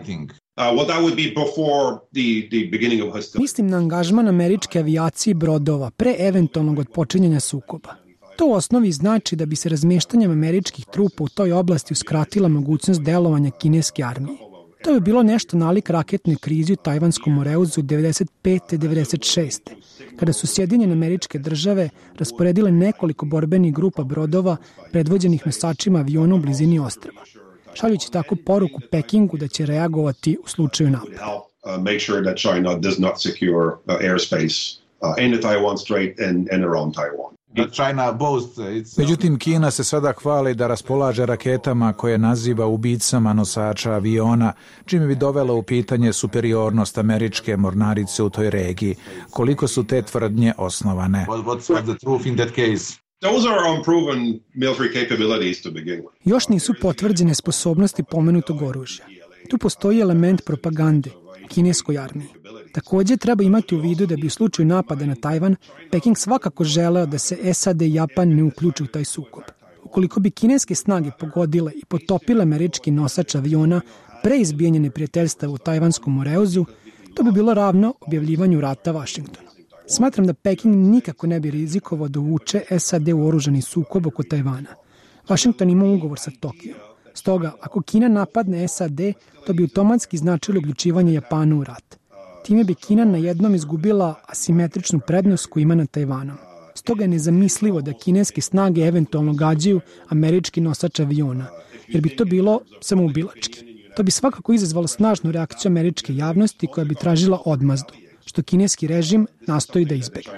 Mislim na angažman američke avijacije i brodova pre eventualnog odpočinjanja sukoba. To u osnovi znači da bi se razmeštanjem američkih trupa u toj oblasti uskratila mogućnost delovanja kineske armije. To bi bilo nešto nalik raketnoj krizi u Tajvanskom Moreuzu devedeset pete devedeset šeste kada su Sjedinjene Američke Države rasporedile nekoliko borbenih grupa brodova predvođenih nosačima aviona u blizini ostrva, šaljući tako poruku Pekingu da će reagovati u slučaju napada. Međutim, Kina se sada hvali da raspolaže raketama koje naziva ubicama nosača aviona, čime bi dovela u pitanje superiornost američke mornarice u toj regiji. Koliko su te tvrdnje osnovane? Još nisu potvrđene sposobnosti pomenutog oružja. Tu postoji element propagande kineskoj armiji. Takođe, treba imati u vidu da bi u slučaju napada na Tajvan, Peking svakako želeo da se S A D i Japan ne uključe u taj sukob. Ukoliko bi kineske snage pogodile i potopile američki nosač aviona pre izbijanja neprijateljstava u Tajvanskom Moreuzu, to bi bilo ravno objavljivanju rata Vašingtonu. Smatram da Peking nikako ne bi rizikovao da uvuče S A D u oružani sukob oko Tajvana. Vašington ima ugovor sa Tokijom. Stoga, ako Kina napadne S A D, to bi automatski značilo uključivanje Japana u rat. Time bi Kina na jednom izgubila asimetričnu prednost koju ima na Tajvanom. Stoga je nezamislivo da kineske snage eventualno gađaju američki nosač aviona, jer bi to bilo samoubilački. To bi svakako izazvalo snažnu reakciju američke javnosti koja bi tražila odmazdu, što kineski režim nastoji da izbegne.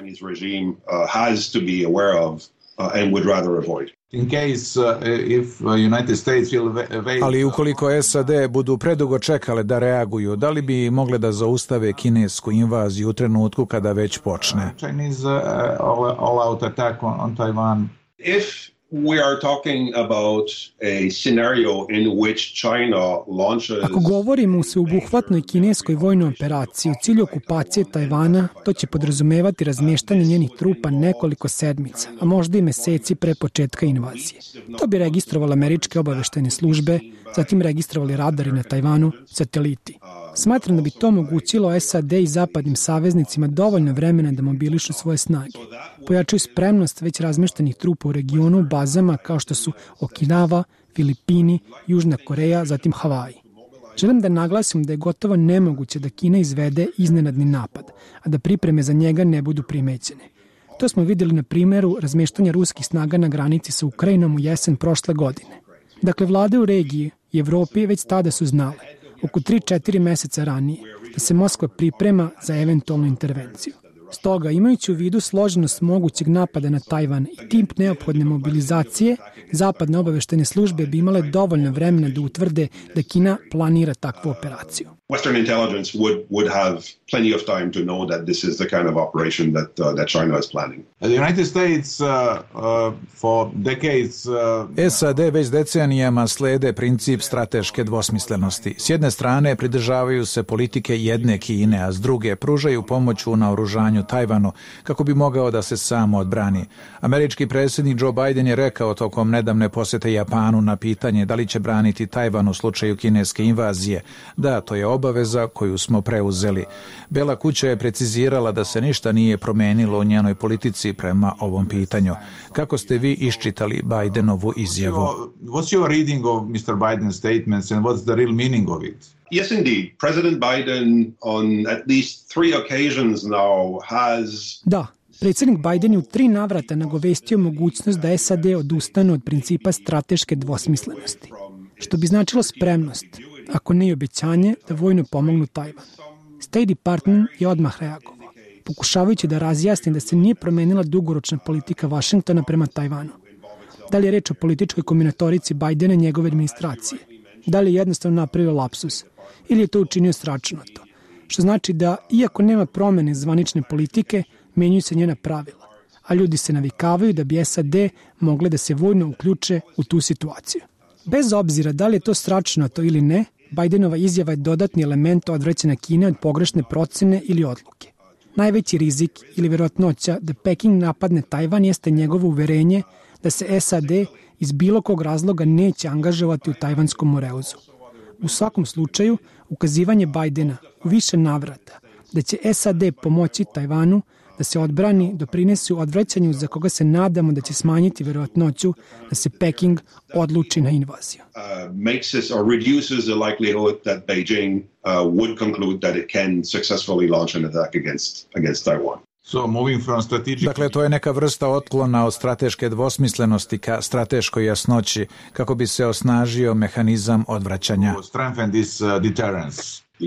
Ali ukoliko S A D budu predugo čekale da reaguju, da li bi mogle da zaustave kinesku invaziju u trenutku kada već počne? If we are talking about a scenario in which China launches... Ako govorimo o sveobuhvatnoj kineskoj vojnoj operaciji u cilju okupacije Tajvana, to će podrazumevati razmeštanje njenih trupa nekoliko sedmica, a možda i meseci pre početka invazije. To bi registrovali američke obaveštajne službe, zatim registrovali radari na Tajvanu, sateliti. Smatram da bi to omogućilo S A D i zapadnim saveznicima dovoljno vremena da mobilišu svoje snage. Pojačaju spremnost već razmeštenih trupa u regionu u bazama kao što su Okinawa, Filipini, Južna Koreja, zatim Havaji. Želim da naglasim da je gotovo nemoguće da Kina izvede iznenadni napad, a da pripreme za njega ne budu primećene. To smo videli na primjeru razmeštanja ruskih snaga na granici sa Ukrajinom u jesen prošle godine. Dakle, vlade u regiji i Evropi već tada su znale, oko tri do četiri meseca ranije, da se Moskva priprema za eventualnu intervenciju. Stoga, imajući u vidu složenost mogućeg napada na Tajvan i tip neophodne mobilizacije, zapadne obaveštajne službe bi imale dovoljno vremena da utvrde da Kina planira takvu operaciju. Western intelligence would would have plenty of time to know that this is the kind of operation that uh, that China is planning. The United States uh, uh, for decades uh, S A D već decenijama slede princip strateške dvosmislenosti. S jedne strane pridržavaju se politike jedne Kine, a s druge pružaju pomoć u naoružanju Tajvanu kako bi mogao da se sam odbrani. Američki predsjednik Joe Biden je rekao tokom nedavne posete Japanu na pitanje da li će braniti Tajvan u slučaju kineske invazije. Da, to je obaveza koju smo preuzeli. Bela kuća je precizirala da se ništa nije promenilo u njenoj politici prema ovom pitanju. Kako ste vi iščitali Bidenovu izjavu? What's your reading of mister Biden's statements and what's the real meaning of it? Yes, indeed. President Biden on at least three occasions now has... Da, predsjednik Biden je u tri navrata nagovestio mogućnost da S A D odustane od principa strateške dvosmislenosti, što bi značilo spremnost, ako ne i obećanje, da vojno pomognu Tajvan. State Department je odmah reagovao, pokušavajući da razjasni da se nije promenila dugoročna politika Vašingtona prema Tajvanu. Da li je reč o političkoj kombinatorici Bidena i njegove administracije? Da li je jednostavno napravio lapsus? Ili je to učinio sračunato? Što znači da, iako nema promene zvanične politike, menjuju se njena pravila, a ljudi se navikavaju da bi S A D mogle da se vojno uključe u tu situaciju. Bez obzira da li je to sračunato ili ne, Bidenova izjava je dodatni element odvraćanja Kine od pogrešne procene ili odluke. Najveći rizik ili verovatnoća da Peking napadne Tajvan jeste njegovo uverenje da se S A D iz bilo kog razloga neće angažovati u tajvanskom Moreuzu. U svakom slučaju, ukazivanje Bidena u više navrata da će S A D pomoći Tajvanu da se odbrani doprinese u odvraćanju za koga se nadamo da će smanjiti verovatnoću da se Peking odluči na invaziju. Uh, makes it or reduces the likelihood that Beijing uh, would conclude that it can successfully launch an attack against against Taiwan. So moving from strategic... Dakle, to je neka vrsta otklona od strateške dvosmislenosti ka strateškoj jasnoći kako bi se osnažio mehanizam odvraćanja. Strengthen this uh, deterrence.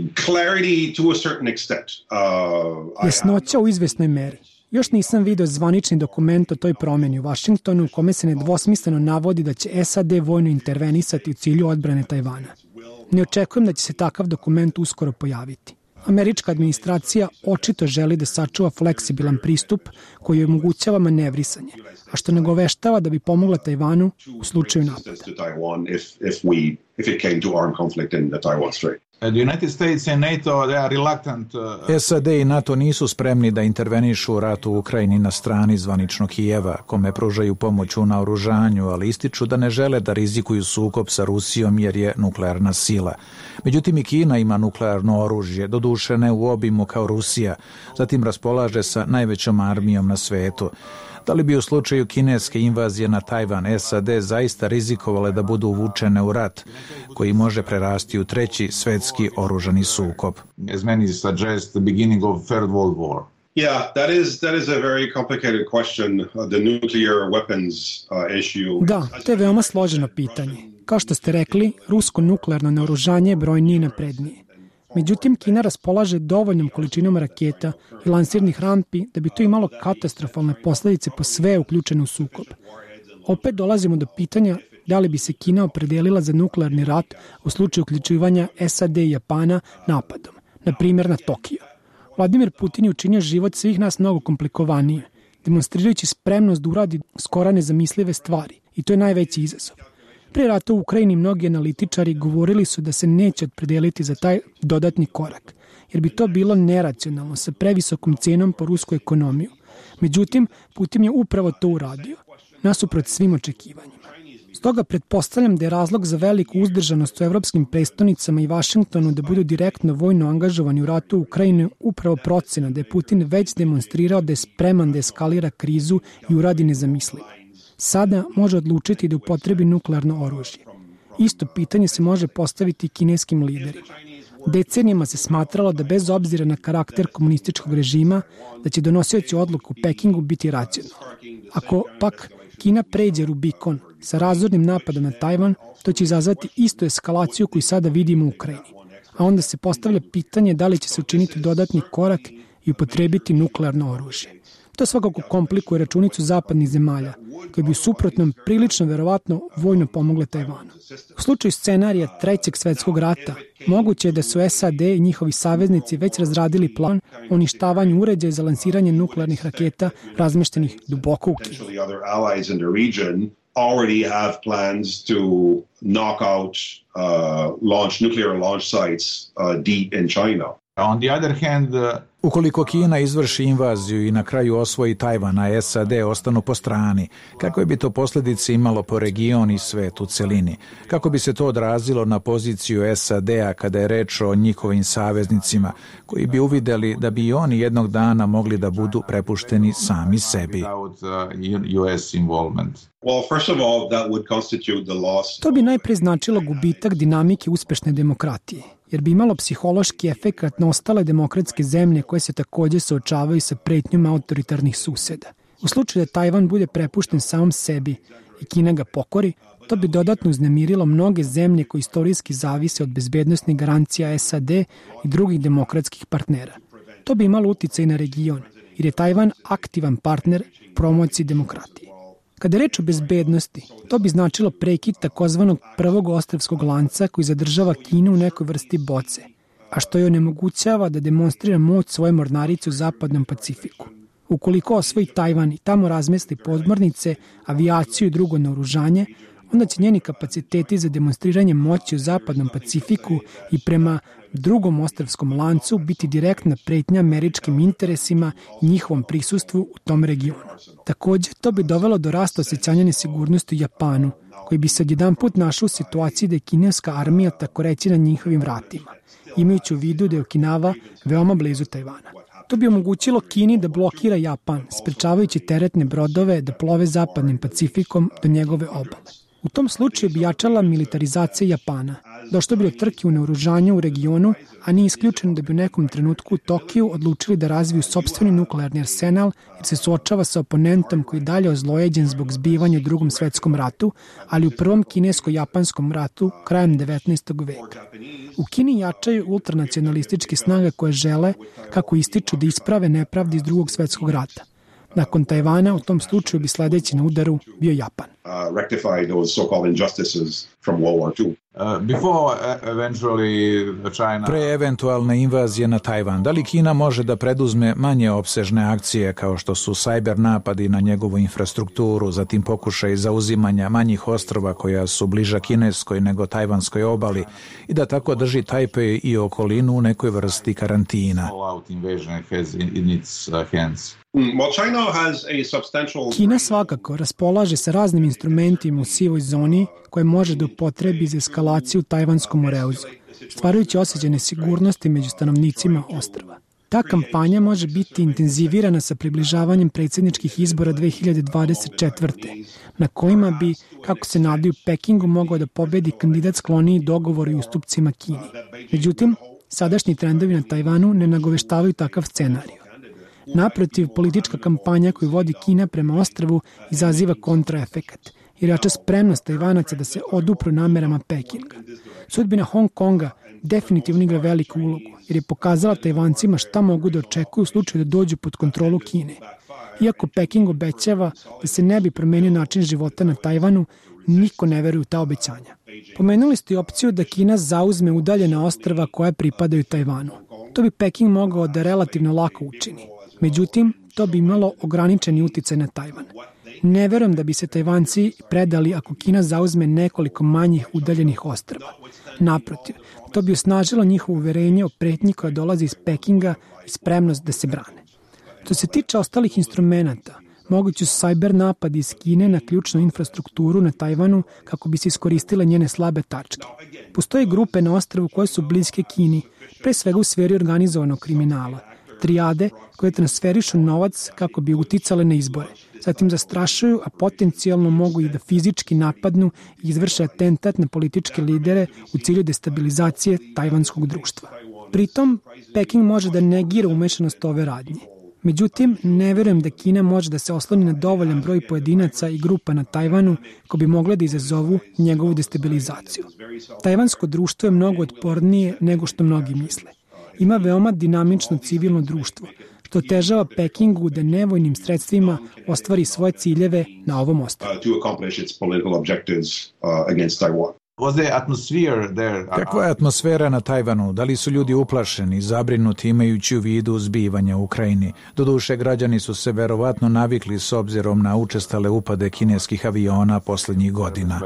Clarity to a certain extent. Uh, Jasnoća u izvesnoj meri. Još nisam vidio zvanični dokument o toj promjeni u Vašingtonu u kome se nedvosmisleno navodi da će S A D vojno intervenisati u cilju odbrane Tajvana. Ne očekujem da će se takav dokument uskoro pojaviti. Američka administracija očito želi da sačuva fleksibilan pristup koji omogućava manevrisanje, a što nagoveštava da bi pomogla Tajvanu u slučaju napada. S A D i NATO nisu spremni da intervenišu u ratu u Ukrajini na strani zvaničnog Kijeva, kome pružaju pomoć u naoružanju, ali ističu da ne žele da rizikuju sukob sa Rusijom jer je nuklearna sila. Međutim, i Kina ima nuklearno oružje, doduše ne u obimu kao Rusija, zatim raspolaže sa najvećom armijom na svetu. Da li bi u slučaju kineske invazije na Tajvan S A D zaista rizikovale da budu uvučene u rat koji može prerasti u treći svetski oružani sukob? As many suggest the beginning of Third World War. Yeah, that is that is a very complicated question, uh, the nuclear weapons uh, issue. Da, to je veoma složeno pitanje. Kao što ste rekli, rusko nuklearno naoružanje je brojnije i naprednije. Međutim, Kina raspolaže dovoljnom količinom raketa i lansirnih rampi da bi to imalo katastrofalne posljedice po sve uključene u sukob. Opet dolazimo do pitanja da li bi se Kina opredelila za nuklearni rat u slučaju uključivanja S A D i Japana napadom, na primjer na Tokio. Vladimir Putin je učinio život svih nas mnogo komplikovanije, demonstrirajući spremnost da uradi skoro nezamislive stvari, i to je najveći izazov. Pre rata u Ukrajini mnogi analitičari govorili su da se neće opredeliti za taj dodatni korak, jer bi to bilo neracionalno sa previsokom cenom po rusku ekonomiju. Međutim, Putin je upravo to uradio, nasuprot svim očekivanjima. Stoga pretpostavljam da je razlog za veliku uzdržanost u evropskim prestonicama i Vašingtonu da budu direktno vojno angažovani u ratu u Ukrajini upravo procena da je Putin već demonstrirao da je spreman da eskalira krizu i uradi nezamislivo. Sada može odlučiti da upotrebi nuklearno oružje. Isto pitanje se može postaviti kineskim liderima. Decenijama se smatralo da bez obzira na karakter komunističkog režima, da će donosioci odluku u Pekingu biti racionalni. Ako pak Kina pređe Rubikon sa razornim napadom na Tajvan, to će izazvati istu eskalaciju koju sada vidimo u Ukrajini. A onda se postavlja pitanje da li će se učiniti dodatni korak i upotrebiti nuklearno oružje. To svakako komplikuje računicu zapadnih zemalja, koje bi u suprotnom prilično verovatno vojno pomogle Tajvanu. U slučaju scenarija Trećeg svetskog rata, moguće je da su S A D i njihovi saveznici već razradili plan o uništavanju uređaja za lansiranje nuklearnih raketa razmeštenih duboko u Kini. Already have plans to knock out uh, launch nuclear launch sites uh, deep in China. On the other hand, uh... Ukoliko Kina izvrši invaziju i na kraju osvoji Tajvan, a S A D ostanu po strani, kakve bi to posljedice imalo po region i svet u celini? Kako bi se to odrazilo na poziciju S A D-a kada je reč o njihovim saveznicima, koji bi uvideli da bi i oni jednog dana mogli da budu prepušteni sami sebi? To bi najprije značilo gubitak dinamike uspešne demokratije, jer bi imalo psihološki efekat na ostale demokratske zemlje koje se takođe suočavaju sa pretnjom autoritarnih suseda. U slučaju da Tajvan bude prepušten samom sebi i Kina ga pokori, to bi dodatno uznemirilo mnoge zemlje koje istorijski zavise od bezbednosnih garancija S A D i drugih demokratskih partnera. To bi imalo uticaj na region, jer je Tajvan aktivan partner u promociji demokratije. Kada je reč o bezbednosti, to bi značilo prekid takozvanog prvog ostrvskog lanca koji zadržava Kinu u nekoj vrsti boce, a što joj onemogućava da demonstrira moć svoje mornarice u zapadnom Pacifiku. Ukoliko osvoji Tajvan i tamo razmesti podmornice, avijaciju i drugo naoružanje, onda će njeni kapaciteti za demonstriranje moći u zapadnom Pacifiku i prema drugom ostrvskom lancu biti direktna pretnja američkim interesima i njihovom prisustvu u tom regionu. Takođe, to bi dovelo do rasta osjećanja nesigurnosti u Japanu, koji bi se odjedan put našao u situaciji da je kineska armija tako reći na njihovim vratima, imajući u vidu da je Okinawa veoma blizu Tajvana. To bi omogućilo Kini da blokira Japan, sprečavajući teretne brodove da plove zapadnim Pacifikom do njegove obale. U tom slučaju bi jačala militarizacija Japana. Došlo bi do trke u naoružanju u regionu, a nije isključeno da bi u nekom trenutku u Tokiju odlučili da razviju sopstveni nuklearni arsenal jer se suočava sa oponentom koji je dalje ozlojeđen zbog zbivanja u Drugom svetskom ratu, ali u Prvom kinesko-japanskom ratu krajem devetnaestog veka. U Kini jačaju ultranacionalističke snage koje žele, kako ističu, da isprave nepravde iz Drugog svetskog rata. Nakon Tajvana, u tom slučaju bi sledeći na udaru bio Japan. Uh, rectify those so-called injustices from World War Two. Uh, before eventually China... Pre eventualne invazije na Tajvan, da li Kina može da preduzme manje opsežne akcije kao što su sajber napadi na njegovu infrastrukturu, zatim pokušaj zauzimanja manjih ostrva koja su bliža kineskoj nego tajvanskoj obali i da tako drži Tajpej i okolinu u nekoj vrsti karantina? Kina svakako raspolaže sa raznim instrumentima u sivoj zoni koje može da upotrebi za eskalaciju u tajvanskom ureuzu, stvarajući osjećaj nesigurnosti među stanovnicima ostrva. Ta kampanja može biti intenzivirana sa približavanjem predsjedničkih izbora dve hiljade dvadeset četvrte. na kojima bi, kako se nadaju, Pekingu mogao da pobedi kandidat skloniji dogovoru i ustupcima Kini. Međutim, sadašnji trendovi na Tajvanu ne nagoveštavaju takav scenarij. Naprotiv, politička kampanja koju vodi Kina prema ostrvu izaziva kontraefekat, jer jača spremnost Tajvanaca da se odupru namerama Pekinga. Sudbina Hong Konga definitivno igra veliku ulogu, jer je pokazala Tajvancima šta mogu da očekuju u slučaju da dođu pod kontrolu Kine. Iako Peking obećava da se ne bi promenio način života na Tajvanu, niko ne veruje u ta obećanja. Pomenuli ste i opciju da Kina zauzme udaljena ostrva koja pripadaju Tajvanu. To bi Peking mogao da relativno lako učini. Međutim, to bi imalo ograničeni uticaj na Tajvan. Ne verujem da bi se Tajvanci predali ako Kina zauzme nekoliko manjih udaljenih ostrva. Naprotiv, to bi osnažilo njihovo uverenje o pretnji koja dolazi iz Pekinga i spremnost da se brane. Što se tiče ostalih instrumenata, mogući su sajber napadi iz Kine na ključnu infrastrukturu na Tajvanu kako bi se iskoristile njene slabe tačke. Postoje grupe na ostrvu koje su bliske Kini, pre svega u sferi organizovanog kriminala, trijade koje transferišu novac kako bi uticale na izbore. Zatim zastrašuju, a potencijalno mogu i da fizički napadnu i izvrše atentat na političke lidere u cilju destabilizacije tajvanskog društva. Pritom, Peking može da negira umešanost ove radnje. Međutim, ne verujem da Kina može da se osloni na dovoljan broj pojedinaca i grupa na Tajvanu ko bi mogle da izazovu njegovu destabilizaciju. Tajvansko društvo je mnogo otpornije nego što mnogi misle. Ima veoma dinamično civilno društvo, što otežava Pekingu da nevojnim sredstvima ostvari svoje ciljeve na ovom ostrvu. Kakva je atmosfera na Tajvanu? Da li su ljudi uplašeni, zabrinuti imajući u vidu zbivanja u Ukrajini? Doduše, građani su se verovatno navikli s obzirom na učestale upade kineskih aviona poslednjih godina.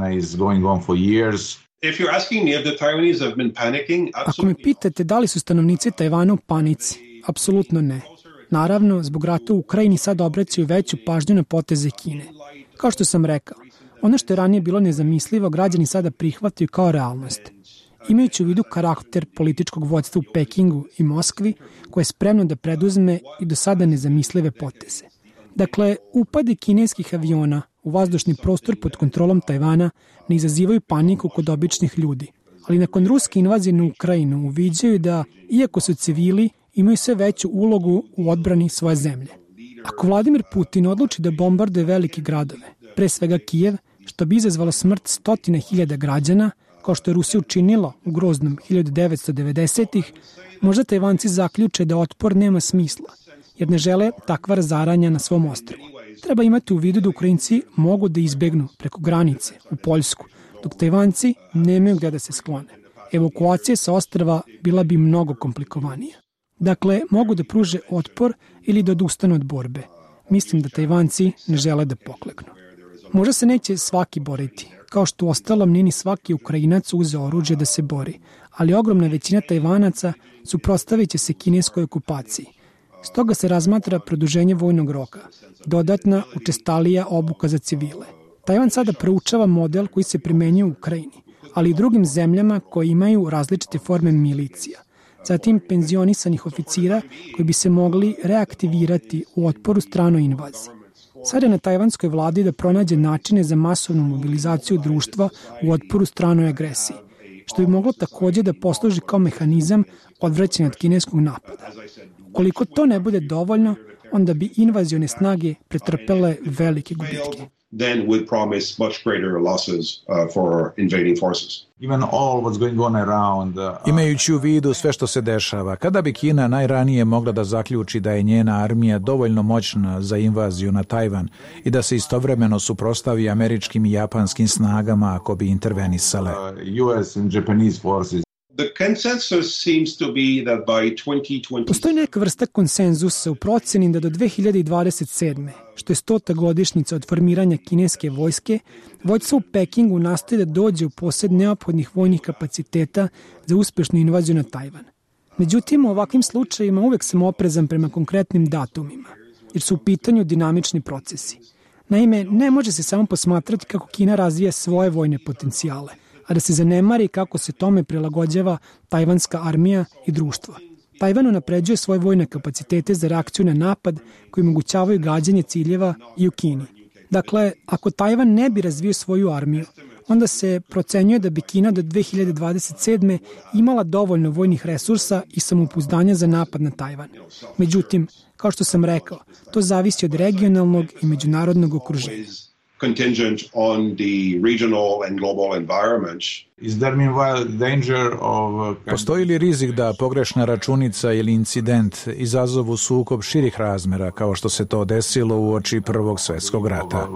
Ako me pitate da li su stanovnici Tajvana u panici, apsolutno ne. Naravno, zbog rata u Ukrajini sad obraćaju veću pažnju na poteze Kine. Kao što sam rekao, ono što je ranije bilo nezamislivo, građani sada prihvataju kao realnost. Imajući u vidu karakter političkog vođstva u Pekingu i Moskvi, koje je spremno da preduzme i do sada nezamislive poteze. Dakle, upade kineskih aviona u vazdušni prostor pod kontrolom Tajvana ne izazivaju paniku kod običnih ljudi, ali nakon ruske invazije na Ukrajinu uviđaju da, iako su civili, imaju sve veću ulogu u odbrani svoje zemlje. Ako Vladimir Putin odluči da bombarduje velike gradove, pre svega Kijev, što bi izazvalo smrt stotine hiljada građana, kao što je Rusija učinila u groznom hiljadu devetsto devedesetih, možda Tajvanci zaključe da otpor nema smisla, jer ne žele takva razaranja na svom ostrvu. Treba imati u vidu da Ukrajinci mogu da izbegnu preko granice u Poljsku, dok Tajvanci nemaju gde da se sklone. Evakuacija sa ostrva bila bi mnogo komplikovanija. Dakle, mogu da pruže otpor ili da odustanu od borbe. Mislim da Tajvanci ne žele da pokleknu. Možda se neće svaki boriti, kao što uostalom nije ni svaki Ukrajinac uzeo oružje da se bori, ali ogromna većina Tajvanaca suprotstavit će se kineskoj okupaciji. Stoga se razmatra produženje vojnog roka, dodatna učestalija obuka za civile. Tajvan sada proučava model koji se primenjuje u Ukrajini, ali i drugim zemljama koje imaju različite forme milicija. Zatim penzionisanih oficira koji bi se mogli reaktivirati u otporu stranoj invaziji. Sad je na tajvanskoj vladi da pronađe načine za masovnu mobilizaciju društva u otporu stranoj agresiji, što bi moglo takođe da posluži kao mehanizam odvraćanja od kineskog napada. Ukoliko to ne bude dovoljno, onda bi invazione snage pretrpele velike gubitke. Then would promise much greater losses uh, for invading forces. Even all what's going on around, uh, Imajući u vidu sve što se dešava, kada bi Kina najranije mogla da zaključi da je njena armija dovoljno moćna za invaziju na Tajvan i da se istovremeno suprotstavi američkim i japanskim snagama ako bi intervenisale? U S and Japanese forces. The consensus seems to be that by twenty twenty Postoji neka vrsta konsenzusa u proceni da do dve hiljade dvadeset sedme, što je stota godišnjica od formiranja kineske vojske, vođstvo u Pekingu nastoji da dođe u posed neophodnih vojnih kapaciteta za uspešnu invaziju na Tajvan. Međutim, u ovakvim slučajima uvek sam oprezan prema konkretnim datumima, jer su u pitanju dinamični procesi. Naime, ne može se samo posmatrati kako Kina razvija svoje vojne potencijale, a da se zanemari kako se tome prilagođava tajvanska armija i društvo. Tajvan unapređuje svoje vojne kapacitete za reakciju na napad koji omogućavaju gađanje ciljeva i u Kini. Dakle, ako Tajvan ne bi razvio svoju armiju, onda se procenjuje da bi Kina do dve hiljade dvadeset sedme imala dovoljno vojnih resursa i samopouzdanja za napad na Tajvan. Međutim, kao što sam rekao, to zavisi od regionalnog i međunarodnog okruženja. contingent on the regional and global environment. Is there meanwhile danger of... Postoji li rizik da pogrešna računica ili incident izazovu sukob širih razmera kao što se to desilo u oči Prvog svjetskog rata?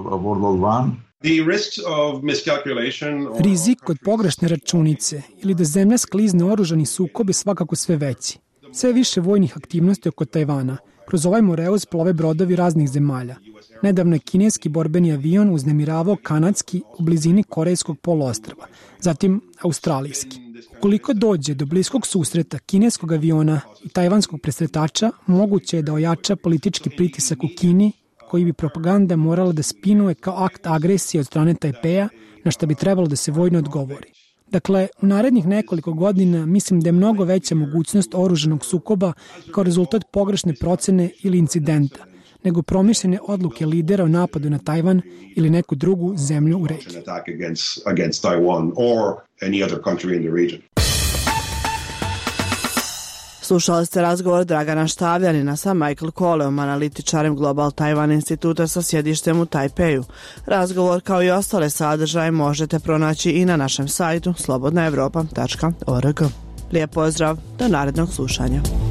The risks of miscalculation or... Rizik od pogrešne računice ili da zemlja sklizne oružani sukob je svakako sve veći. Sve više vojnih aktivnosti oko Tajvana. Kroz ovaj moreuz plove brodovi raznih zemalja. Nedavno je kineski borbeni avion uznemiravao kanadski u blizini korejskog poluostrva, zatim australijski. Ukoliko dođe do bliskog susreta kineskog aviona i tajvanskog presretača, moguće je da ojača politički pritisak u Kini, koji bi propaganda morala da spinuje kao akt agresije od strane Tajpeja, na što bi trebalo da se vojno odgovori. Dakle, u narednih nekoliko godina mislim da je mnogo veća mogućnost oružanog sukoba kao rezultat pogrešne procene ili incidenta, nego promišljene odluke lidera o napadu na Tajvan ili neku drugu zemlju u regiji. Slušali ste razgovor Dragana Štavljanina sa Michael Koleom, analitičarem Global Taiwan instituta sa sjedištem u Tajpeju. Razgovor kao i ostale sadržaje možete pronaći i na našem sajtu slobodna evropa tačka org. Lijep pozdrav, do narednog slušanja.